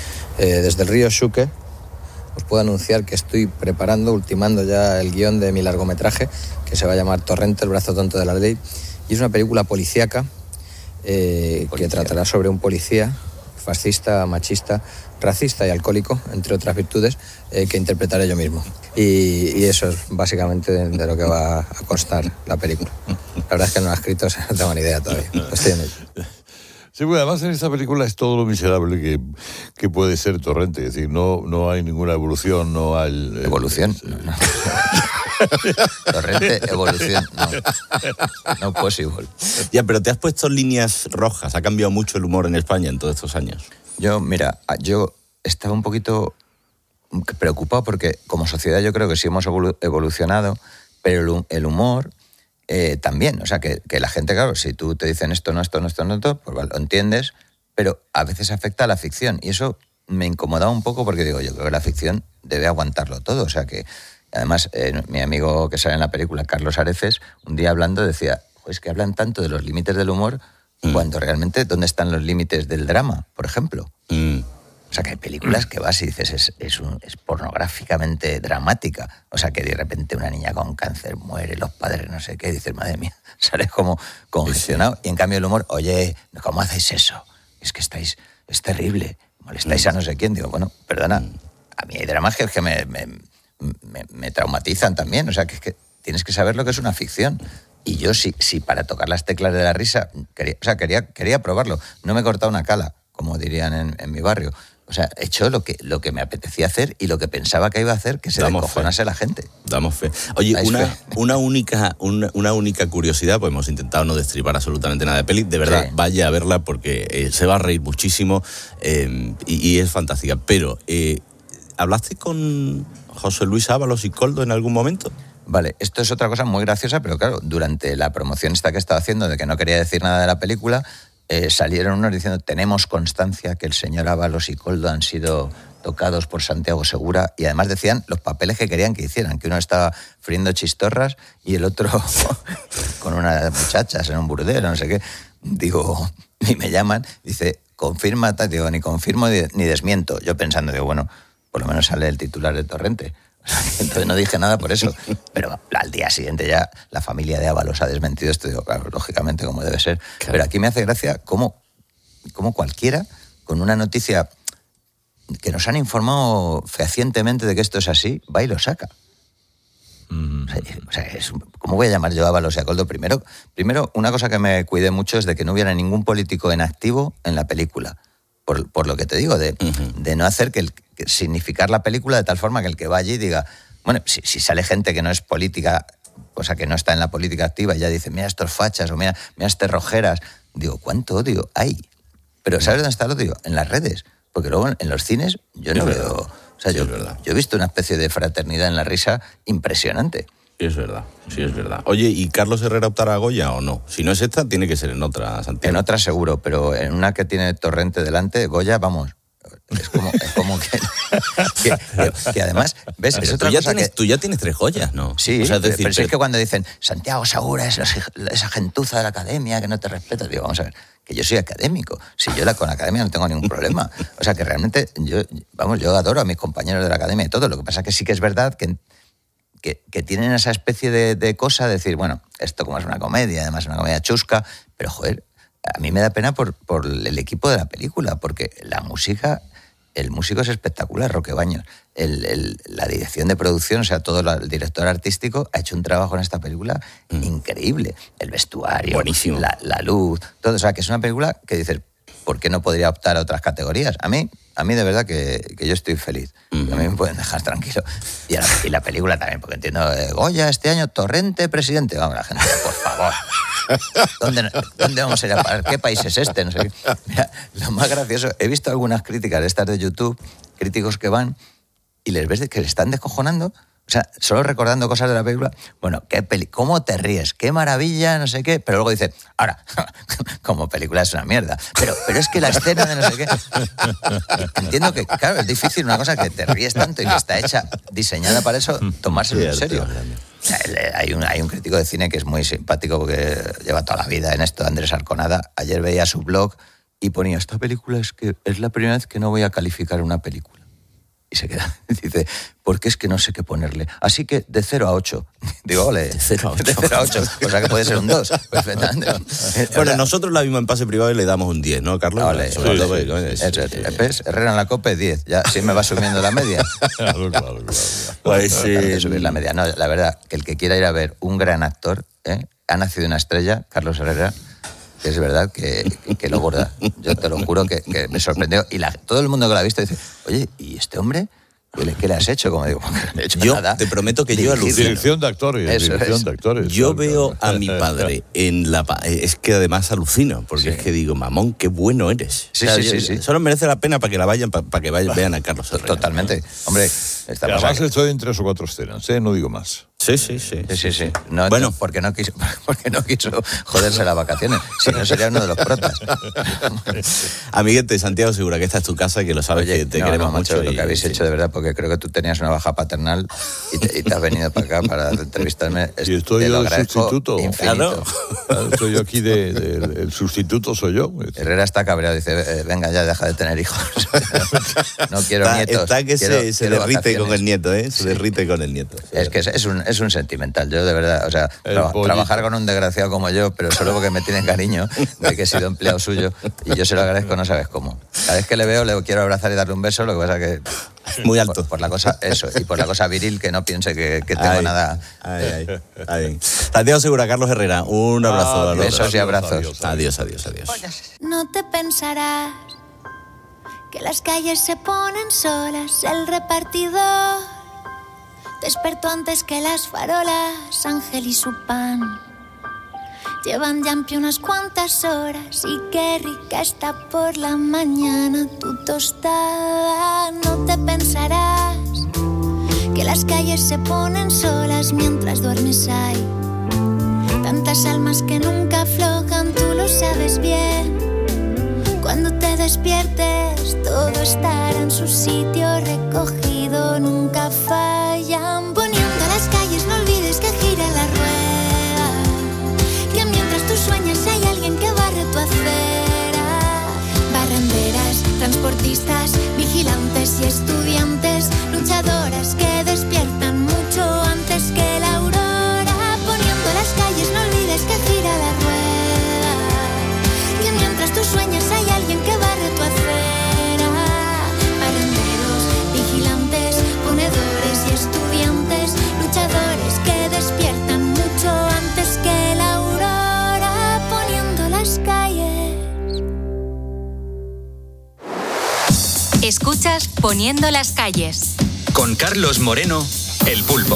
Eh, desde el río Xúquer os puedo anunciar que estoy preparando, ultimando ya el guión de mi largometraje, que se va a llamar Torrente, el brazo tonto de la ley, y es una película policíaca eh, que tratará sobre un policía fascista, machista, racista y alcohólico, entre otras virtudes, eh, que interpretaré yo mismo. Y, y eso es básicamente de, de lo que va a constar la película. La verdad es que no la he escrito, o sea, no tengo ni idea todavía. Estoy en ello. Sí, bueno, además en esta película es todo lo miserable que, que puede ser Torrente. Es decir, no, no hay ninguna evolución, no hay... eh, ¿Evolución? eh, No, no. Torrente, evolución, no. No possible. Ya, pero te has puesto líneas rojas. Ha cambiado mucho el humor en España en todos estos años. Yo, mira, yo estaba un poquito preocupado porque como sociedad yo creo que sí hemos evolu- evolucionado, pero el, hu- el humor eh, también. O sea, que, que la gente, claro, si tú te dicen esto, no, esto, no, esto, no, esto, pues vale, lo entiendes, pero a veces afecta a la ficción. Y eso me incomodaba un poco porque digo, yo creo que la ficción debe aguantarlo todo. O sea que, además, eh, mi amigo que sale en la película, Carlos Areces, un día hablando decía, pues que hablan tanto de los límites del humor mm. cuando realmente, ¿dónde están los límites del drama, por ejemplo? Mm. O sea, que hay películas que vas y dices, es, es, un, es pornográficamente dramática. O sea, que de repente una niña con cáncer muere, los padres no sé qué, y dices, madre mía, sales como congestionado. Y en cambio el humor, oye, ¿cómo hacéis eso? Es que estáis, es terrible, molestáis a no sé quién. Digo, bueno, perdona, a mí hay dramas que, que me, me, me, me traumatizan también. O sea, que, es que tienes que saber lo que es una ficción. Y yo sí, sí, para tocar las teclas de la risa, quería, o sea, quería, quería probarlo. No me he cortado una cala, como dirían en, en mi barrio. O sea, he hecho lo que, lo que me apetecía hacer y lo que pensaba que iba a hacer, que se descojonase la gente. Damos fe. Oye, Dais una, fe. una, única, una, una única curiosidad, pues hemos intentado no destripar absolutamente nada de peli. De verdad, Sí. vaya a verla porque eh, se va a reír muchísimo eh, y, y es fantástica. Pero, eh, ¿hablaste con José Luis Ábalos y Coldo en algún momento? Vale, esto es otra cosa muy graciosa, pero claro, durante la promoción esta que estaba haciendo, de que no quería decir nada de la película, eh, salieron unos diciendo, tenemos constancia que el señor Ábalos y Coldo han sido tocados por Santiago Segura, y además decían los papeles que querían que hicieran, que uno estaba friendo chistorras y el otro con unas muchachas en un burdel, no sé qué. digo, y me llaman, dice, confirma, digo, ni confirmo ni, ni desmiento. Yo pensando, digo, bueno, por lo menos sale el titular de Torrente. O sea, entonces no dije nada por eso. Pero al día siguiente ya la familia de Ábalos ha desmentido esto. Digo, claro, lógicamente, como debe ser. Claro. Pero aquí me hace gracia cómo, cómo cualquiera, con una noticia que nos han informado fehacientemente de que esto es así, va y lo saca. Mm. O sea, o sea es, ¿cómo voy a llamar yo a Ábalos y a Coldo? Primero, primero, una cosa que me cuidé mucho es de que no hubiera ningún político en activo en la película. Por, por lo que te digo, de, uh-huh. de no hacer que, el, que significar la película de tal forma que el que va allí diga, bueno, si, si sale gente que no es política, cosa que no está en la política activa, y ya dice, mira estos fachas o mira, mira estas rojeras, digo, ¿cuánto odio hay? Pero ¿sabes dónde está el odio? En las redes, porque luego en los cines yo no veo, o sea, yo, yo he visto una especie de fraternidad en la risa impresionante. Sí, es verdad, sí, es verdad. Oye, ¿y Carlos Herrera optará a Goya o no? Si no es esta, tiene que ser en otra, Santiago. En otra seguro, pero en una que tiene Torrente delante, Goya, vamos, es como, es como que, que, que, que además, ¿ves? Pero es otra tú, ya cosa tienes, que... tú ya tienes tres joyas, ¿no? Sí, o sea, es decir, pero si pero... es que cuando dicen Santiago Segura es esa gentuza de la academia que no te respeta, digo, vamos a ver, que yo soy académico. Si yo la, con la academia no tengo ningún problema. O sea, que realmente, yo, vamos, yo adoro a mis compañeros de la academia y todo. Lo que pasa es que sí que es verdad que... Que, que tienen esa especie de, de cosa de decir, bueno, esto como es una comedia, además es una comedia chusca, pero joder, a mí me da pena por, por el equipo de la película, porque la música, el músico es espectacular, Roque Baños, el, el, la dirección de producción, o sea, todo la, el director artístico ha hecho un trabajo en esta película mm. increíble, el vestuario, buenísimo, la, la luz, todo, o sea, que es una película que dices, ¿por qué no podría optar a otras categorías? A mí, a mí de verdad que, que yo estoy feliz. Uh-huh. A mí me pueden dejar tranquilo. Y, la, y la película también, porque entiendo, eh, Goya, este año, Torrente, presidente. Vamos, la gente, por favor. ¿Dónde, ¿Dónde vamos a ir a parar? ¿Qué país es este? No sé qué. Mira, lo más gracioso, he visto algunas críticas de estas de YouTube, críticos que van y les ves que le están descojonando. O sea, solo recordando cosas de la película, bueno, qué peli, cómo te ríes, qué maravilla, no sé qué, pero luego dice, ahora, como película es una mierda, pero, pero es que la escena de no sé qué... Entiendo que, claro, es difícil una cosa que te ríes tanto y que está hecha, diseñada para eso, tomárselo en serio. Hay un, hay un crítico de cine que es muy simpático porque lleva toda la vida en esto, Andrés Arconada. Ayer veía su blog y ponía, esta película es que es la primera vez que no voy a calificar una película. Y se queda, dice, porque es que no sé qué ponerle. Así que de cero a ocho. Digo, ole, de cero a ocho. De cero a ocho. O sea que puede ser un dos, perfectamente. Bueno, nosotros la vimos en pase privado y le damos un diez, ¿no, Carlos? Ole, sobre sí, todo, sí, ¿no? sí, sí, sí. ¿Ves? Herrera en la COPE, diez. Ya, sí me va subiendo la media. Claro, claro, claro. Pues sí. Eh, subir la media. No, la verdad, que el que quiera ir a ver un gran actor, ¿eh? Ha nacido una estrella, Carlos Herrera, que es verdad que, que, que lo borda. Yo te lo juro que, que me sorprendió. Y la, todo el mundo que lo ha visto dice, oye, ¿y este hombre? ¿Qué le, ¿Qué le has hecho? Como digo, no le he hecho yo nada. Te prometo que yo alucino. Dirección de actores. Eso dirección es. de actores. Yo veo a mi padre en la... Es que además alucino, porque sí. Es que digo, mamón, qué bueno eres. Sí, o sea, sí, yo, sí, sí. Solo merece la pena para que la vayan, para, para que vayan, vean a Carlos Herrera. Totalmente. Hombre, estamos además aquí. estoy en tres o cuatro escenas, ¿eh? No digo más. Sí, sí, sí. Sí, sí, sí. No, bueno. No, porque, no quiso, porque no quiso joderse las vacaciones. Si no, sería uno de los protas. Amiguete, Santiago Segura, que esta es tu casa y que lo sabes. Oye, que te no, queremos no, macho, mucho. Lo y, que habéis sí. hecho de verdad, porque creo que tú tenías una baja paternal y te, y te has venido para acá para entrevistarme. Y estoy te yo lo de agradezco sustituto. infinito. Claro. Claro, estoy yo aquí de, de... El sustituto soy yo. Herrera está cabreado, dice, eh, venga ya, deja de tener hijos. No quiero está, nietos. Está que quiero, se, se quiero derrite vacaciones. con el nieto, ¿eh? Se derrite con el nieto. Es que es, es, un, es un sentimental. Yo de verdad, o sea, tra- trabajar con un desgraciado como yo, pero solo porque me tiene cariño, de que he sido empleado suyo, y yo se lo agradezco, no sabes cómo. Cada vez que le veo, le quiero abrazar y darle un beso, lo que pasa que... Muy alto. Por, por la cosa, eso, y por la cosa viril, que no piense que, que tengo ay, nada... Ay, ay, ay. Santiago Segura, Carlos Herrera, un abrazo. Ah, besos y abrazos. Adiós, adiós, adiós. No te pensarás que las calles se ponen solas, el repartidor despertó antes que las farolas, Ángel y su pan llevan ya en pie unas cuantas horas y qué rica está por la mañana tu tostada. No te pensarás que las calles se ponen solas mientras duermes hay tantas almas que nunca aflojan, tú lo sabes bien. Cuando te despiertes todo estará en su sitio recogido, nunca fallan. Poniendo las calles no olvides que gira la rueda, que mientras tú sueñas hay alguien que barre tu Poniendo las calles. Con Carlos Moreno, El Pulpo.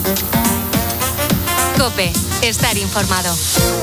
COPE. Estar informado.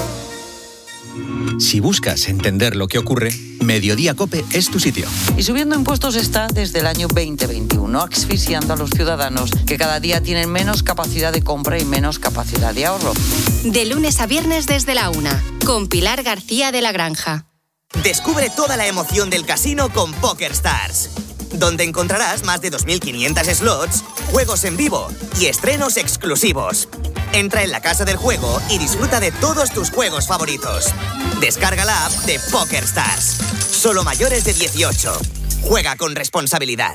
Si buscas entender lo que ocurre, Mediodía COPE es tu sitio. Y subiendo impuestos está desde el año veinte veintiuno, asfixiando a los ciudadanos que cada día tienen menos capacidad de compra y menos capacidad de ahorro. De lunes a viernes desde la una, con Pilar García de la Granja. Descubre toda la emoción del casino con PokerStars, donde encontrarás más de dos mil quinientos slots, juegos en vivo y estrenos exclusivos. Entra en la casa del juego y disfruta de todos tus juegos favoritos. Descarga la app de PokerStars. Solo mayores de dieciocho. Juega con responsabilidad.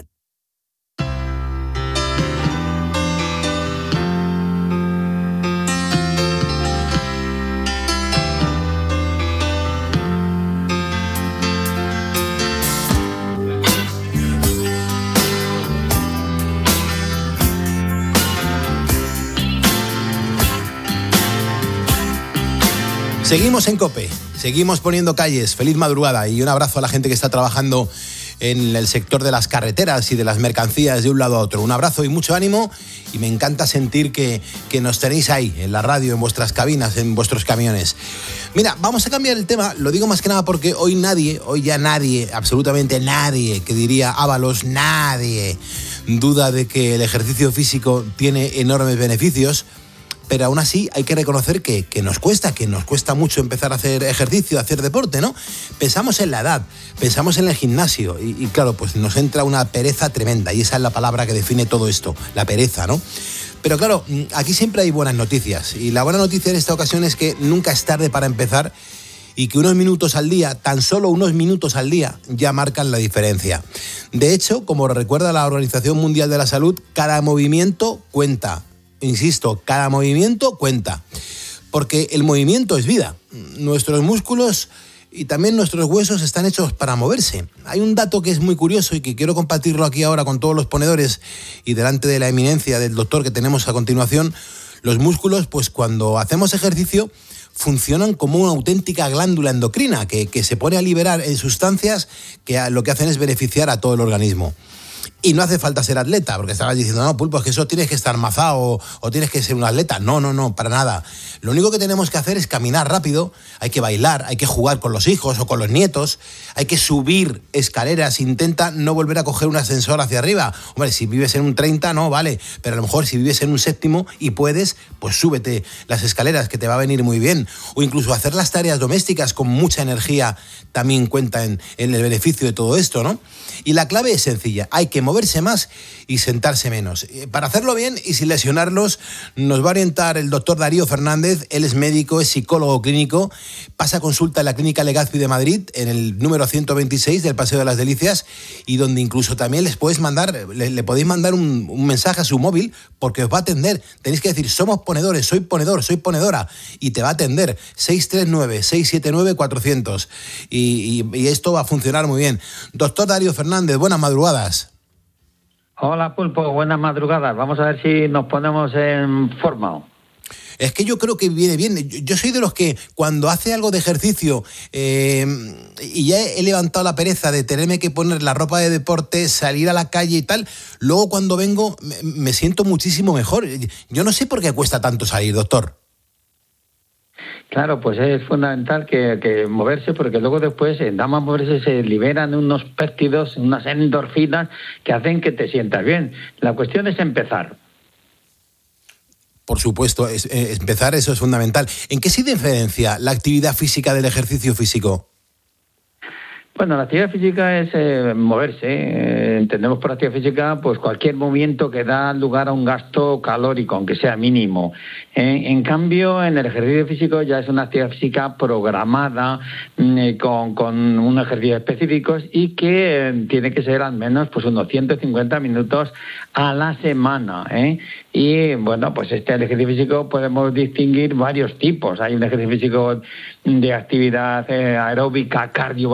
Seguimos en COPE, seguimos poniendo calles. Feliz madrugada y un abrazo a la gente que está trabajando en el sector de las carreteras y de las mercancías de un lado a otro. Un abrazo y mucho ánimo, y me encanta sentir que, que nos tenéis ahí, en la radio, en vuestras cabinas, en vuestros camiones. Mira, vamos a cambiar el tema, lo digo más que nada porque hoy nadie, hoy ya nadie, absolutamente nadie, que diría Ábalos, nadie, duda de que el ejercicio físico tiene enormes beneficios. Pero aún así hay que reconocer que, que nos cuesta, que nos cuesta mucho empezar a hacer ejercicio, a hacer deporte, ¿no? Pensamos en la edad, pensamos en el gimnasio y, y claro, pues nos entra una pereza tremenda, y esa es la palabra que define todo esto, la pereza, ¿no? Pero claro, aquí siempre hay buenas noticias, y la buena noticia en esta ocasión es que nunca es tarde para empezar, y que unos minutos al día, tan solo unos minutos al día, ya marcan la diferencia. De hecho, como recuerda la Organización Mundial de la Salud, cada movimiento cuenta. Insisto, cada movimiento cuenta, porque el movimiento es vida. Nuestros músculos y también nuestros huesos están hechos para moverse. Hay un dato que es muy curioso y que quiero compartirlo aquí ahora con todos los ponedores y delante de la eminencia del doctor que tenemos a continuación. Los músculos, pues cuando hacemos ejercicio, funcionan como una auténtica glándula endocrina que, que se pone a liberar en sustancias que lo que hacen es beneficiar a todo el organismo. Y no hace falta ser atleta, porque estabas diciendo, no, Pulpo, es que eso tienes que estar mazado o, o tienes que ser un atleta. No, no, no, para nada. Lo único que tenemos que hacer es caminar rápido, hay que bailar, hay que jugar con los hijos o con los nietos, hay que subir escaleras, intenta no volver a coger un ascensor hacia arriba. Hombre, si vives en un treinta, no, vale, pero a lo mejor si vives en un séptimo y puedes, pues súbete las escaleras, que te va a venir muy bien. O incluso hacer las tareas domésticas con mucha energía también cuenta en, en el beneficio de todo esto, ¿no? Y la clave es sencilla, hay que moverse más y sentarse menos. Para hacerlo bien y sin lesionarlos, nos va a orientar el doctor Darío Fernández. Él es médico, es psicólogo clínico, pasa consulta en la Clínica Legazpi de Madrid, en el número ciento veintiséis del Paseo de las Delicias, y donde incluso también les podéis mandar, le, le podéis mandar un, un mensaje a su móvil, porque os va a atender. Tenéis que decir, somos ponedores, soy ponedor, soy ponedora, y te va a atender. seis tres nueve, seis siete nueve, cuatrocientos. Y, y, y esto va a funcionar muy bien. Doctor Darío Fernández, buenas madrugadas. Hola, Pulpo, buenas madrugadas. Vamos a ver si nos ponemos en forma. Es que yo creo que viene bien. Yo soy de los que cuando hace algo de ejercicio eh, y ya he levantado la pereza de tenerme que poner la ropa de deporte, salir a la calle y tal, luego cuando vengo me, me siento muchísimo mejor. Yo no sé por qué cuesta tanto salir, doctor. Claro, pues es fundamental que, que moverse, porque luego después, en nada más moverse, se liberan unos péptidos, unas endorfinas que hacen que te sientas bien. La cuestión es empezar. Por supuesto, es, es, empezar, eso es fundamental. ¿En qué se diferencia la actividad física del ejercicio físico? Bueno, la actividad física es eh, moverse. Eh, entendemos por actividad física pues cualquier movimiento que da lugar a un gasto calórico, aunque sea mínimo. Eh, en cambio, en el ejercicio físico ya es una actividad física programada eh, con, con unos ejercicios específicos y que eh, tiene que ser al menos pues unos ciento cincuenta minutos a la semana. ¿eh? Y bueno, pues este ejercicio físico podemos distinguir varios tipos. Hay un ejercicio físico de actividad eh, aeróbica, cardiovascular,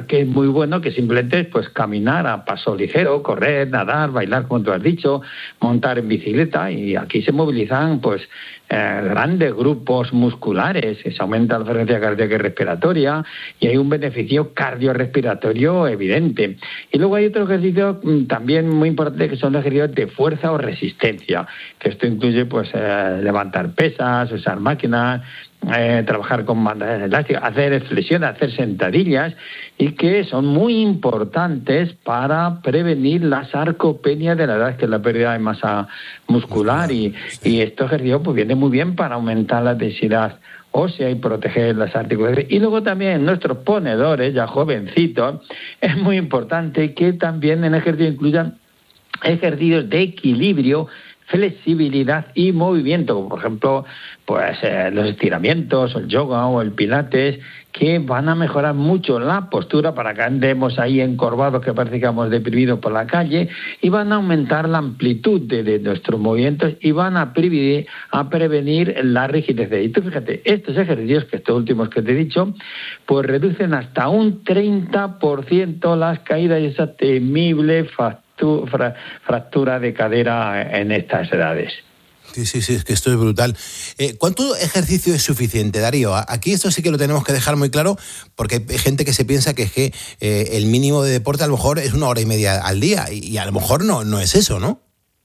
que es muy bueno, que simplemente es pues caminar a paso ligero, correr, nadar, bailar, como tú has dicho, montar en bicicleta, y aquí se movilizan pues eh, grandes grupos musculares, se aumenta la frecuencia cardíaca y respiratoria, y hay un beneficio cardiorrespiratorio evidente. Y luego hay otro ejercicio también muy importante, que son los ejercicios de fuerza o resistencia, que esto incluye pues eh, levantar pesas, usar máquinas, Eh, trabajar con bandas elásticas, hacer flexiones, hacer sentadillas, y que son muy importantes para prevenir la sarcopenia de la edad, que es la pérdida de masa muscular, y, y este ejercicio pues viene muy bien para aumentar la densidad ósea y proteger las articulaciones. Y luego también en nuestros ponedores, ya jovencitos, es muy importante que también en ejercicio incluyan ejercicios de equilibrio, flexibilidad y movimiento, como por ejemplo pues eh, los estiramientos, el yoga o el pilates, que van a mejorar mucho la postura para que andemos ahí encorvados, que parece que vamos deprimidos por la calle, y van a aumentar la amplitud de, de nuestros movimientos, y van a prevenir, a prevenir la rigidez. Y tú fíjate, estos ejercicios, que estos últimos que te he dicho, pues reducen hasta un treinta por ciento las caídas y esa temible factura fractura de cadera en estas edades. Sí, sí, sí, es que esto es brutal. Eh, ¿Cuánto ejercicio es suficiente, Darío? Aquí esto sí que lo tenemos que dejar muy claro, porque hay gente que se piensa que es que eh, el mínimo de deporte a lo mejor es una hora y media al día, y, y a lo mejor no, no es eso, ¿no?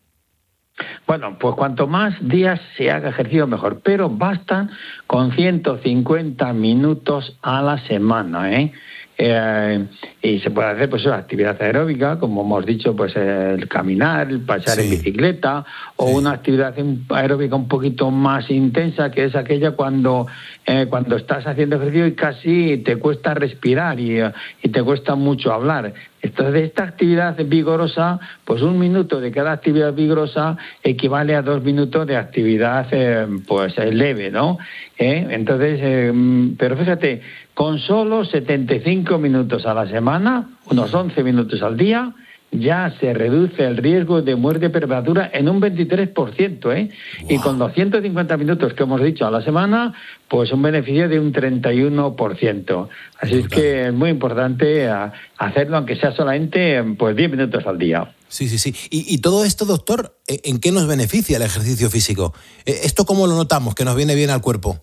Bueno, pues cuanto más días se haga ejercicio, mejor, pero bastan con ciento cincuenta minutos a la semana, ¿eh? Eh, y se puede hacer pues eso, actividad aeróbica, como hemos dicho, pues el caminar, el pasar sí. en bicicleta, o sí. una actividad aeróbica un poquito más intensa, que es aquella cuando eh, cuando estás haciendo ejercicio y casi te cuesta respirar y, y te cuesta mucho hablar. Entonces, esta actividad vigorosa, pues un minuto de cada actividad vigorosa equivale a dos minutos de actividad eh, pues leve, ¿no? ¿Eh? Entonces, eh, pero fíjate, con solo setenta y cinco minutos a la semana, unos once minutos al día, ya se reduce el riesgo de muerte prematura en un veintitrés por ciento, ¿eh? Wow. Y con los ciento cincuenta minutos que hemos dicho a la semana, pues un beneficio de un treinta y uno por ciento. Así es que es muy importante hacerlo, aunque sea solamente pues diez minutos al día. Sí, sí, sí. Y, y todo esto, doctor, ¿en qué nos beneficia el ejercicio físico? ¿Esto cómo lo notamos, que nos viene bien al cuerpo?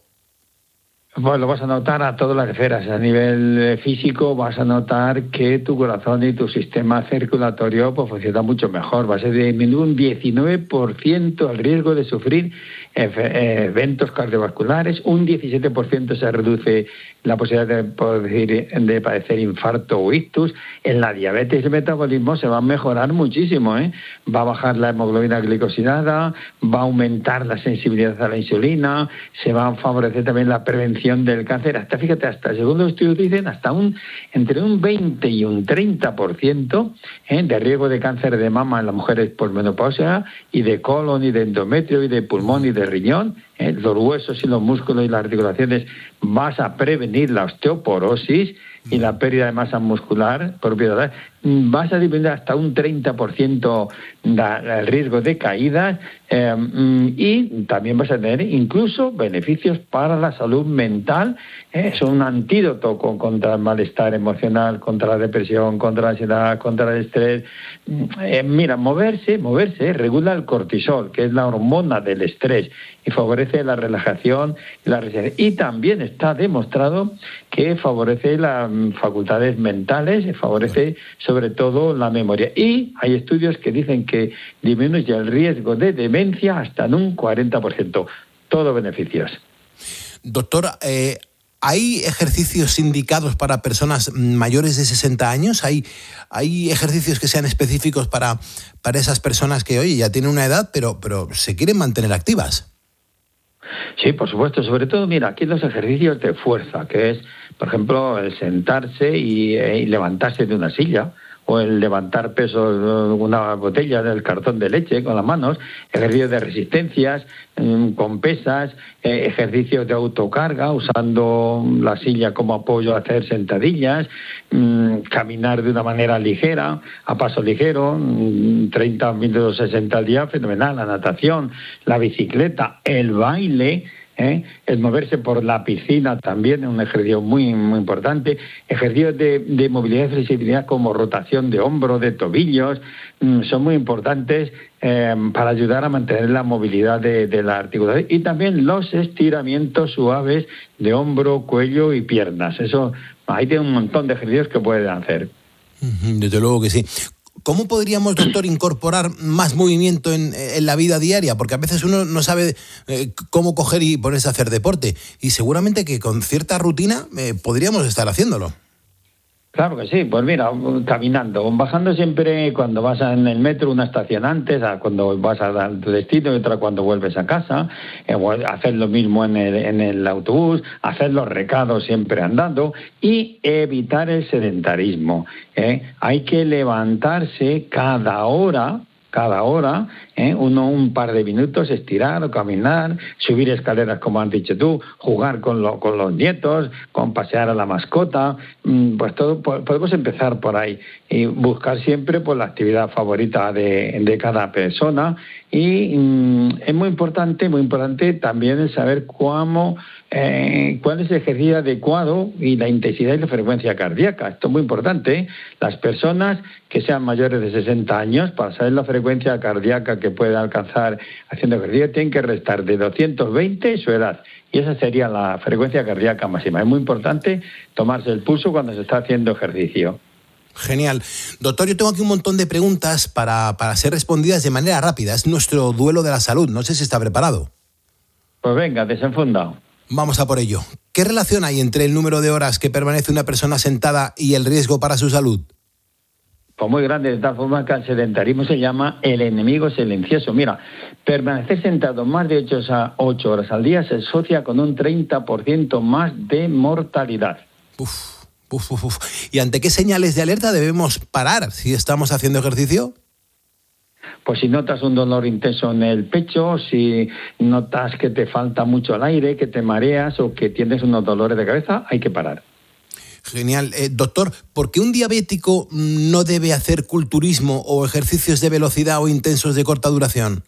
Pues lo vas a notar a todas las esferas. A nivel físico vas a notar que tu corazón y tu sistema circulatorio pues funciona mucho mejor. Vas a disminuir un diecinueve por ciento el riesgo de sufrir eventos cardiovasculares, un diecisiete por ciento se reduce la posibilidad de, de padecer infarto o ictus. En la diabetes y el metabolismo se va a mejorar muchísimo, ¿eh? Va a bajar la hemoglobina glicosilada, va a aumentar la sensibilidad a la insulina, se va a favorecer también la prevención del cáncer. Hasta, fíjate, hasta según los estudios dicen, hasta un entre un veinte y un treinta por ciento ¿eh? de riesgo de cáncer de mama en las mujeres posmenopáusea, y de colon, y de endometrio, y de pulmón, y de riñón, ¿eh? los huesos y los músculos y las articulaciones. Vas a prevenir la osteoporosis y la pérdida de masa muscular propia. Vas a disminuir hasta un treinta por ciento el riesgo de caídas, eh, y también vas a tener incluso beneficios para la salud mental. ¿eh? Es un antídoto con, contra el malestar emocional, contra la depresión, contra la ansiedad, contra el estrés. Eh, mira, moverse, moverse regula el cortisol, que es la hormona del estrés, y favorece la relajación y la resiliencia. Y también está demostrado que favorece las facultades mentales, y favorece sobre todo la memoria. Y hay estudios que dicen que disminuye el riesgo de demencia hasta en un cuarenta por ciento. Todo beneficios. Doctor, eh, ¿hay ejercicios indicados para personas mayores de sesenta años? ¿Hay, hay ejercicios que sean específicos para, para esas personas que, oye, ya tienen una edad, pero, pero se quieren mantener activas? Sí, por supuesto. Sobre todo, mira, aquí los ejercicios de fuerza, que es, por ejemplo, el sentarse y, y levantarse de una silla, o el levantar peso, una botella del cartón de leche con las manos, ejercicios de resistencias con pesas, eh, ejercicios de autocarga usando la silla como apoyo a hacer sentadillas, mmm, caminar de una manera ligera, a paso ligero, mmm, treinta minutos, sesenta al día, fenomenal, la natación, la bicicleta, el baile. ¿eh? El moverse por la piscina también es un ejercicio muy, muy importante. Ejercicios de, de movilidad y flexibilidad como rotación de hombros, de tobillos, mmm, son muy importantes eh, para ayudar a mantener la movilidad de, de la articulación. Y también los estiramientos suaves de hombro, cuello y piernas. Eso, ahí tiene un montón de ejercicios que pueden hacer. Desde luego que sí. ¿Cómo podríamos, doctor, incorporar más movimiento en, en la vida diaria? Porque a veces uno no sabe eh, cómo coger y ponerse a hacer deporte. Y seguramente que con cierta rutina eh, podríamos estar haciéndolo. Claro que sí, pues mira, caminando, bajando siempre cuando vas en el metro una estación antes, a cuando vas a tu destino y otra cuando vuelves a casa, eh, hacer lo mismo en el, en el autobús, hacer los recados siempre andando y evitar el sedentarismo. ¿eh? Hay que levantarse cada hora, cada hora, ¿eh? uno un par de minutos, estirar o caminar, subir escaleras como has dicho tú, jugar con, lo, con los nietos, con pasear a la mascota, pues todo podemos empezar por ahí y buscar siempre pues la actividad favorita de, de cada persona y mm, es muy importante, muy importante también el saber cómo, eh, cuál es el ejercicio adecuado y la intensidad y la frecuencia cardíaca. Esto es muy importante, ¿eh? Las personas que sean mayores de sesenta años, para saber la frecuencia cardíaca que puede alcanzar haciendo ejercicio, tienen que restar de doscientos veinte su edad. Y esa sería la frecuencia cardíaca máxima. Es muy importante tomarse el pulso cuando se está haciendo ejercicio. Genial. Doctor, yo tengo aquí un montón de preguntas para, para ser respondidas de manera rápida. Es nuestro duelo de la salud. No sé si está preparado. Pues venga, desenfundado. Vamos a por ello. ¿Qué relación hay entre el número de horas que permanece una persona sentada y el riesgo para su salud? Pues muy grande, de tal forma que el sedentarismo se llama el enemigo silencioso. Mira, permanecer sentado más de ocho horas al día se asocia con un treinta por ciento más de mortalidad. Uf. Uf, uf, uf. ¿Y ante qué señales de alerta debemos parar si estamos haciendo ejercicio? Pues si notas un dolor intenso en el pecho, si notas que te falta mucho el aire, que te mareas o que tienes unos dolores de cabeza, hay que parar. Genial. Eh, doctor, ¿por qué un diabético no debe hacer culturismo o ejercicios de velocidad o intensos de corta duración?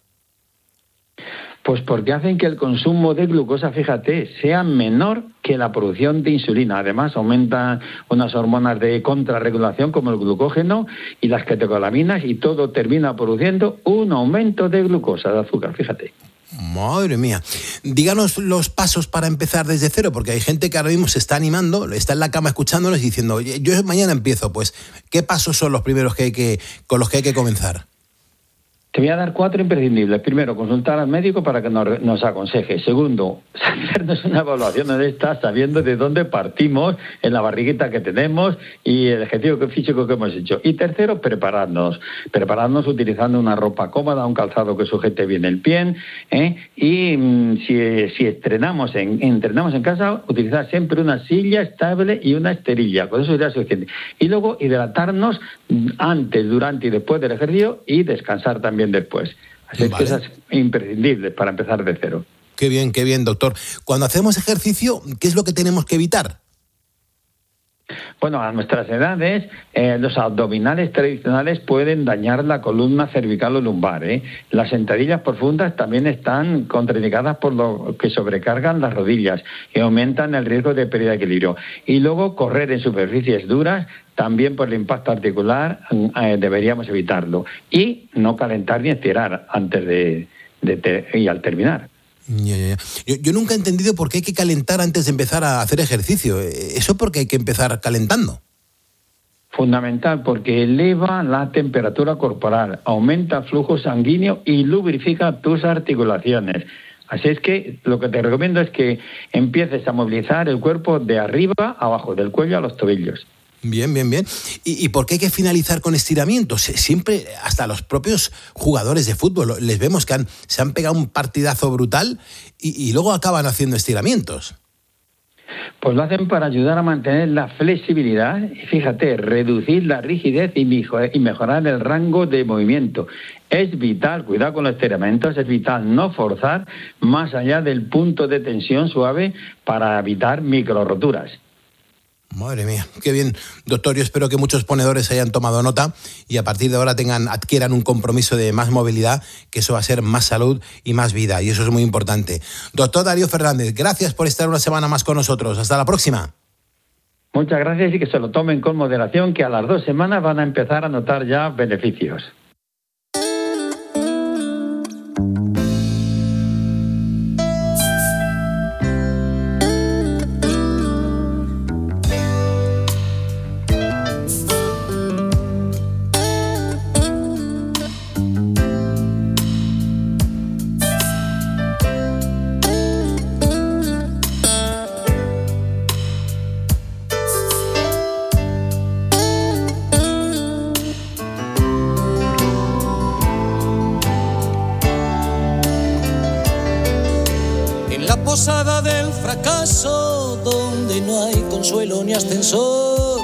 Pues porque hacen que el consumo de glucosa, fíjate, sea menor que la producción de insulina. Además, aumentan unas hormonas de contrarregulación como el glucógeno y las catecolaminas y todo termina produciendo un aumento de glucosa, de azúcar, fíjate. Madre mía. Díganos los pasos para empezar desde cero, porque hay gente que ahora mismo se está animando, está en la cama escuchándonos y diciendo, oye, yo mañana empiezo. Pues, ¿qué pasos son los primeros que hay que, con los que hay que comenzar? Te voy a dar cuatro imprescindibles. Primero, consultar al médico para que nos, nos aconseje. Segundo, hacernos una evaluación de esta sabiendo de dónde partimos, en la barriguita que tenemos y el ejercicio físico que hemos hecho. Y tercero, prepararnos. Prepararnos utilizando una ropa cómoda, un calzado que sujete bien el pie. ¿eh? Y mmm, si, si estrenamos en, entrenamos en casa, utilizar siempre una silla estable y una esterilla. Con eso sería suficiente. Y luego hidratarnos antes, durante y después del ejercicio y descansar también después. Así vale. que esas imprescindibles para empezar de cero. Qué bien, qué bien, doctor. Cuando hacemos ejercicio, ¿qué es lo que tenemos que evitar? Bueno, a nuestras edades, eh, los abdominales tradicionales pueden dañar la columna cervical o lumbar. ¿eh? Las sentadillas profundas también están contraindicadas por lo que sobrecargan las rodillas y aumentan el riesgo de pérdida de equilibrio. Y luego, correr en superficies duras, también por el impacto articular, eh, deberíamos evitarlo. Y no calentar ni estirar antes de, de, de y al terminar. Ya, ya, ya. Yo, yo nunca he entendido por qué hay que calentar antes de empezar a hacer ejercicio. ¿Eso por qué hay que empezar calentando? Fundamental, porque eleva la temperatura corporal, aumenta el flujo sanguíneo y lubrifica tus articulaciones. Así es que lo que te recomiendo es que empieces a movilizar el cuerpo de arriba a abajo, del cuello a los tobillos. Bien, bien, bien. ¿Y, ¿Y por qué hay que finalizar con estiramientos? Siempre, hasta los propios jugadores de fútbol, les vemos que han, se han pegado un partidazo brutal y, y luego acaban haciendo estiramientos. Pues lo hacen para ayudar a mantener la flexibilidad y, fíjate, reducir la rigidez y mejorar el rango de movimiento. Es vital, cuidado con los estiramientos, es vital no forzar más allá del punto de tensión suave para evitar microroturas. Madre mía, qué bien. Doctor, yo espero que muchos ponedores hayan tomado nota y a partir de ahora tengan, adquieran un compromiso de más movilidad, que eso va a ser más salud y más vida, y eso es muy importante. Doctor Darío Fernández, gracias por estar una semana más con nosotros. Hasta la próxima. Muchas gracias y que se lo tomen con moderación, que a las dos semanas van a empezar a notar ya beneficios. Posada del fracaso, donde no hay consuelo ni ascensor,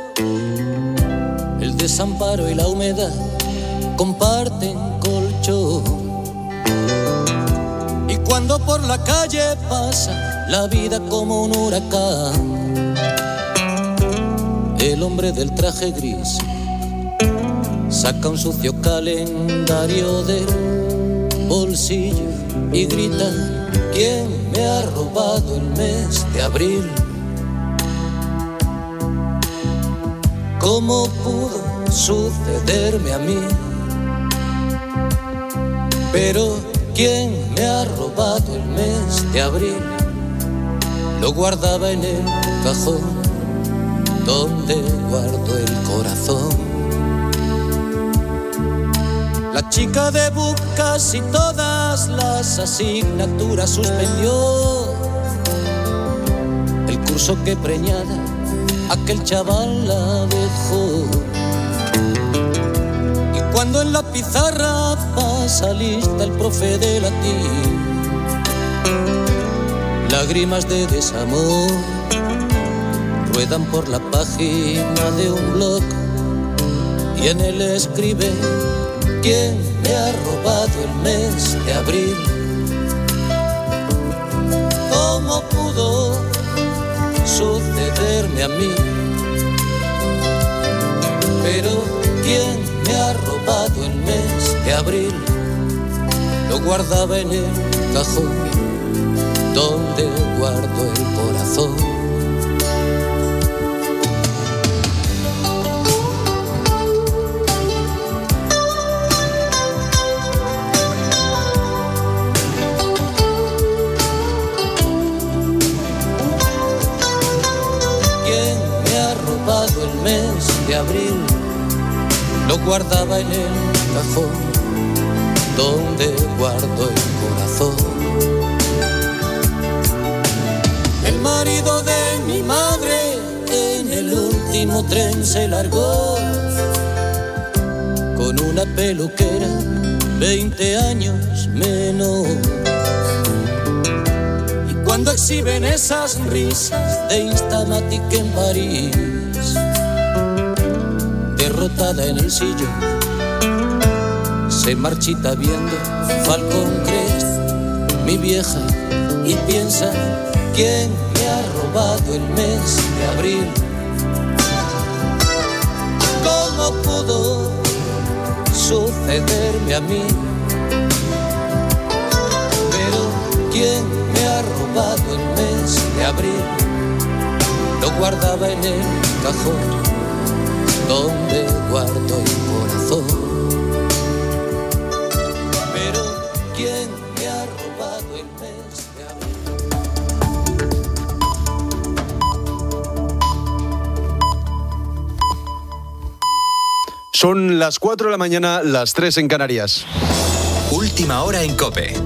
el desamparo y la humedad comparten colchón. Y cuando por la calle pasa la vida como un huracán, el hombre del traje gris saca un sucio calendario del bolsillo y grita: ¿quién me ha robado el mes de abril? ¿Cómo pudo sucederme a mí? Pero ¿quién me ha robado el mes de abril? Lo guardaba en el cajón donde guardo el corazón. La chica de Buc casi todas las asignaturas suspendió. El curso que preñada aquel chaval la dejó. Y cuando en la pizarra pasa lista el profe de latín, lágrimas de desamor ruedan por la página de un blog y en él escribe: ¿quién me ha robado el mes de abril? ¿Cómo pudo sucederme a mí? Pero ¿quién me ha robado el mes de abril? Lo guardaba en el cajón donde guardo el corazón. De abril lo guardaba en el cajón donde guardo el corazón. El marido de mi madre en el último tren se largó con una peluquera veinte años menos. Y cuando exhiben esas risas de Instamatic en París, derrotada en el sillón, se marchita viendo Falcon Crest, mi vieja, y piensa: ¿quién me ha robado el mes de abril? ¿Cómo pudo sucederme a mí? Pero ¿quién me ha robado el mes de abril? Lo guardaba en el cajón donde guardo el corazón. Pero ¿quién me ha robado el mes de abril? Son las cuatro de la mañana, las tres en Canarias. Última hora en COPE.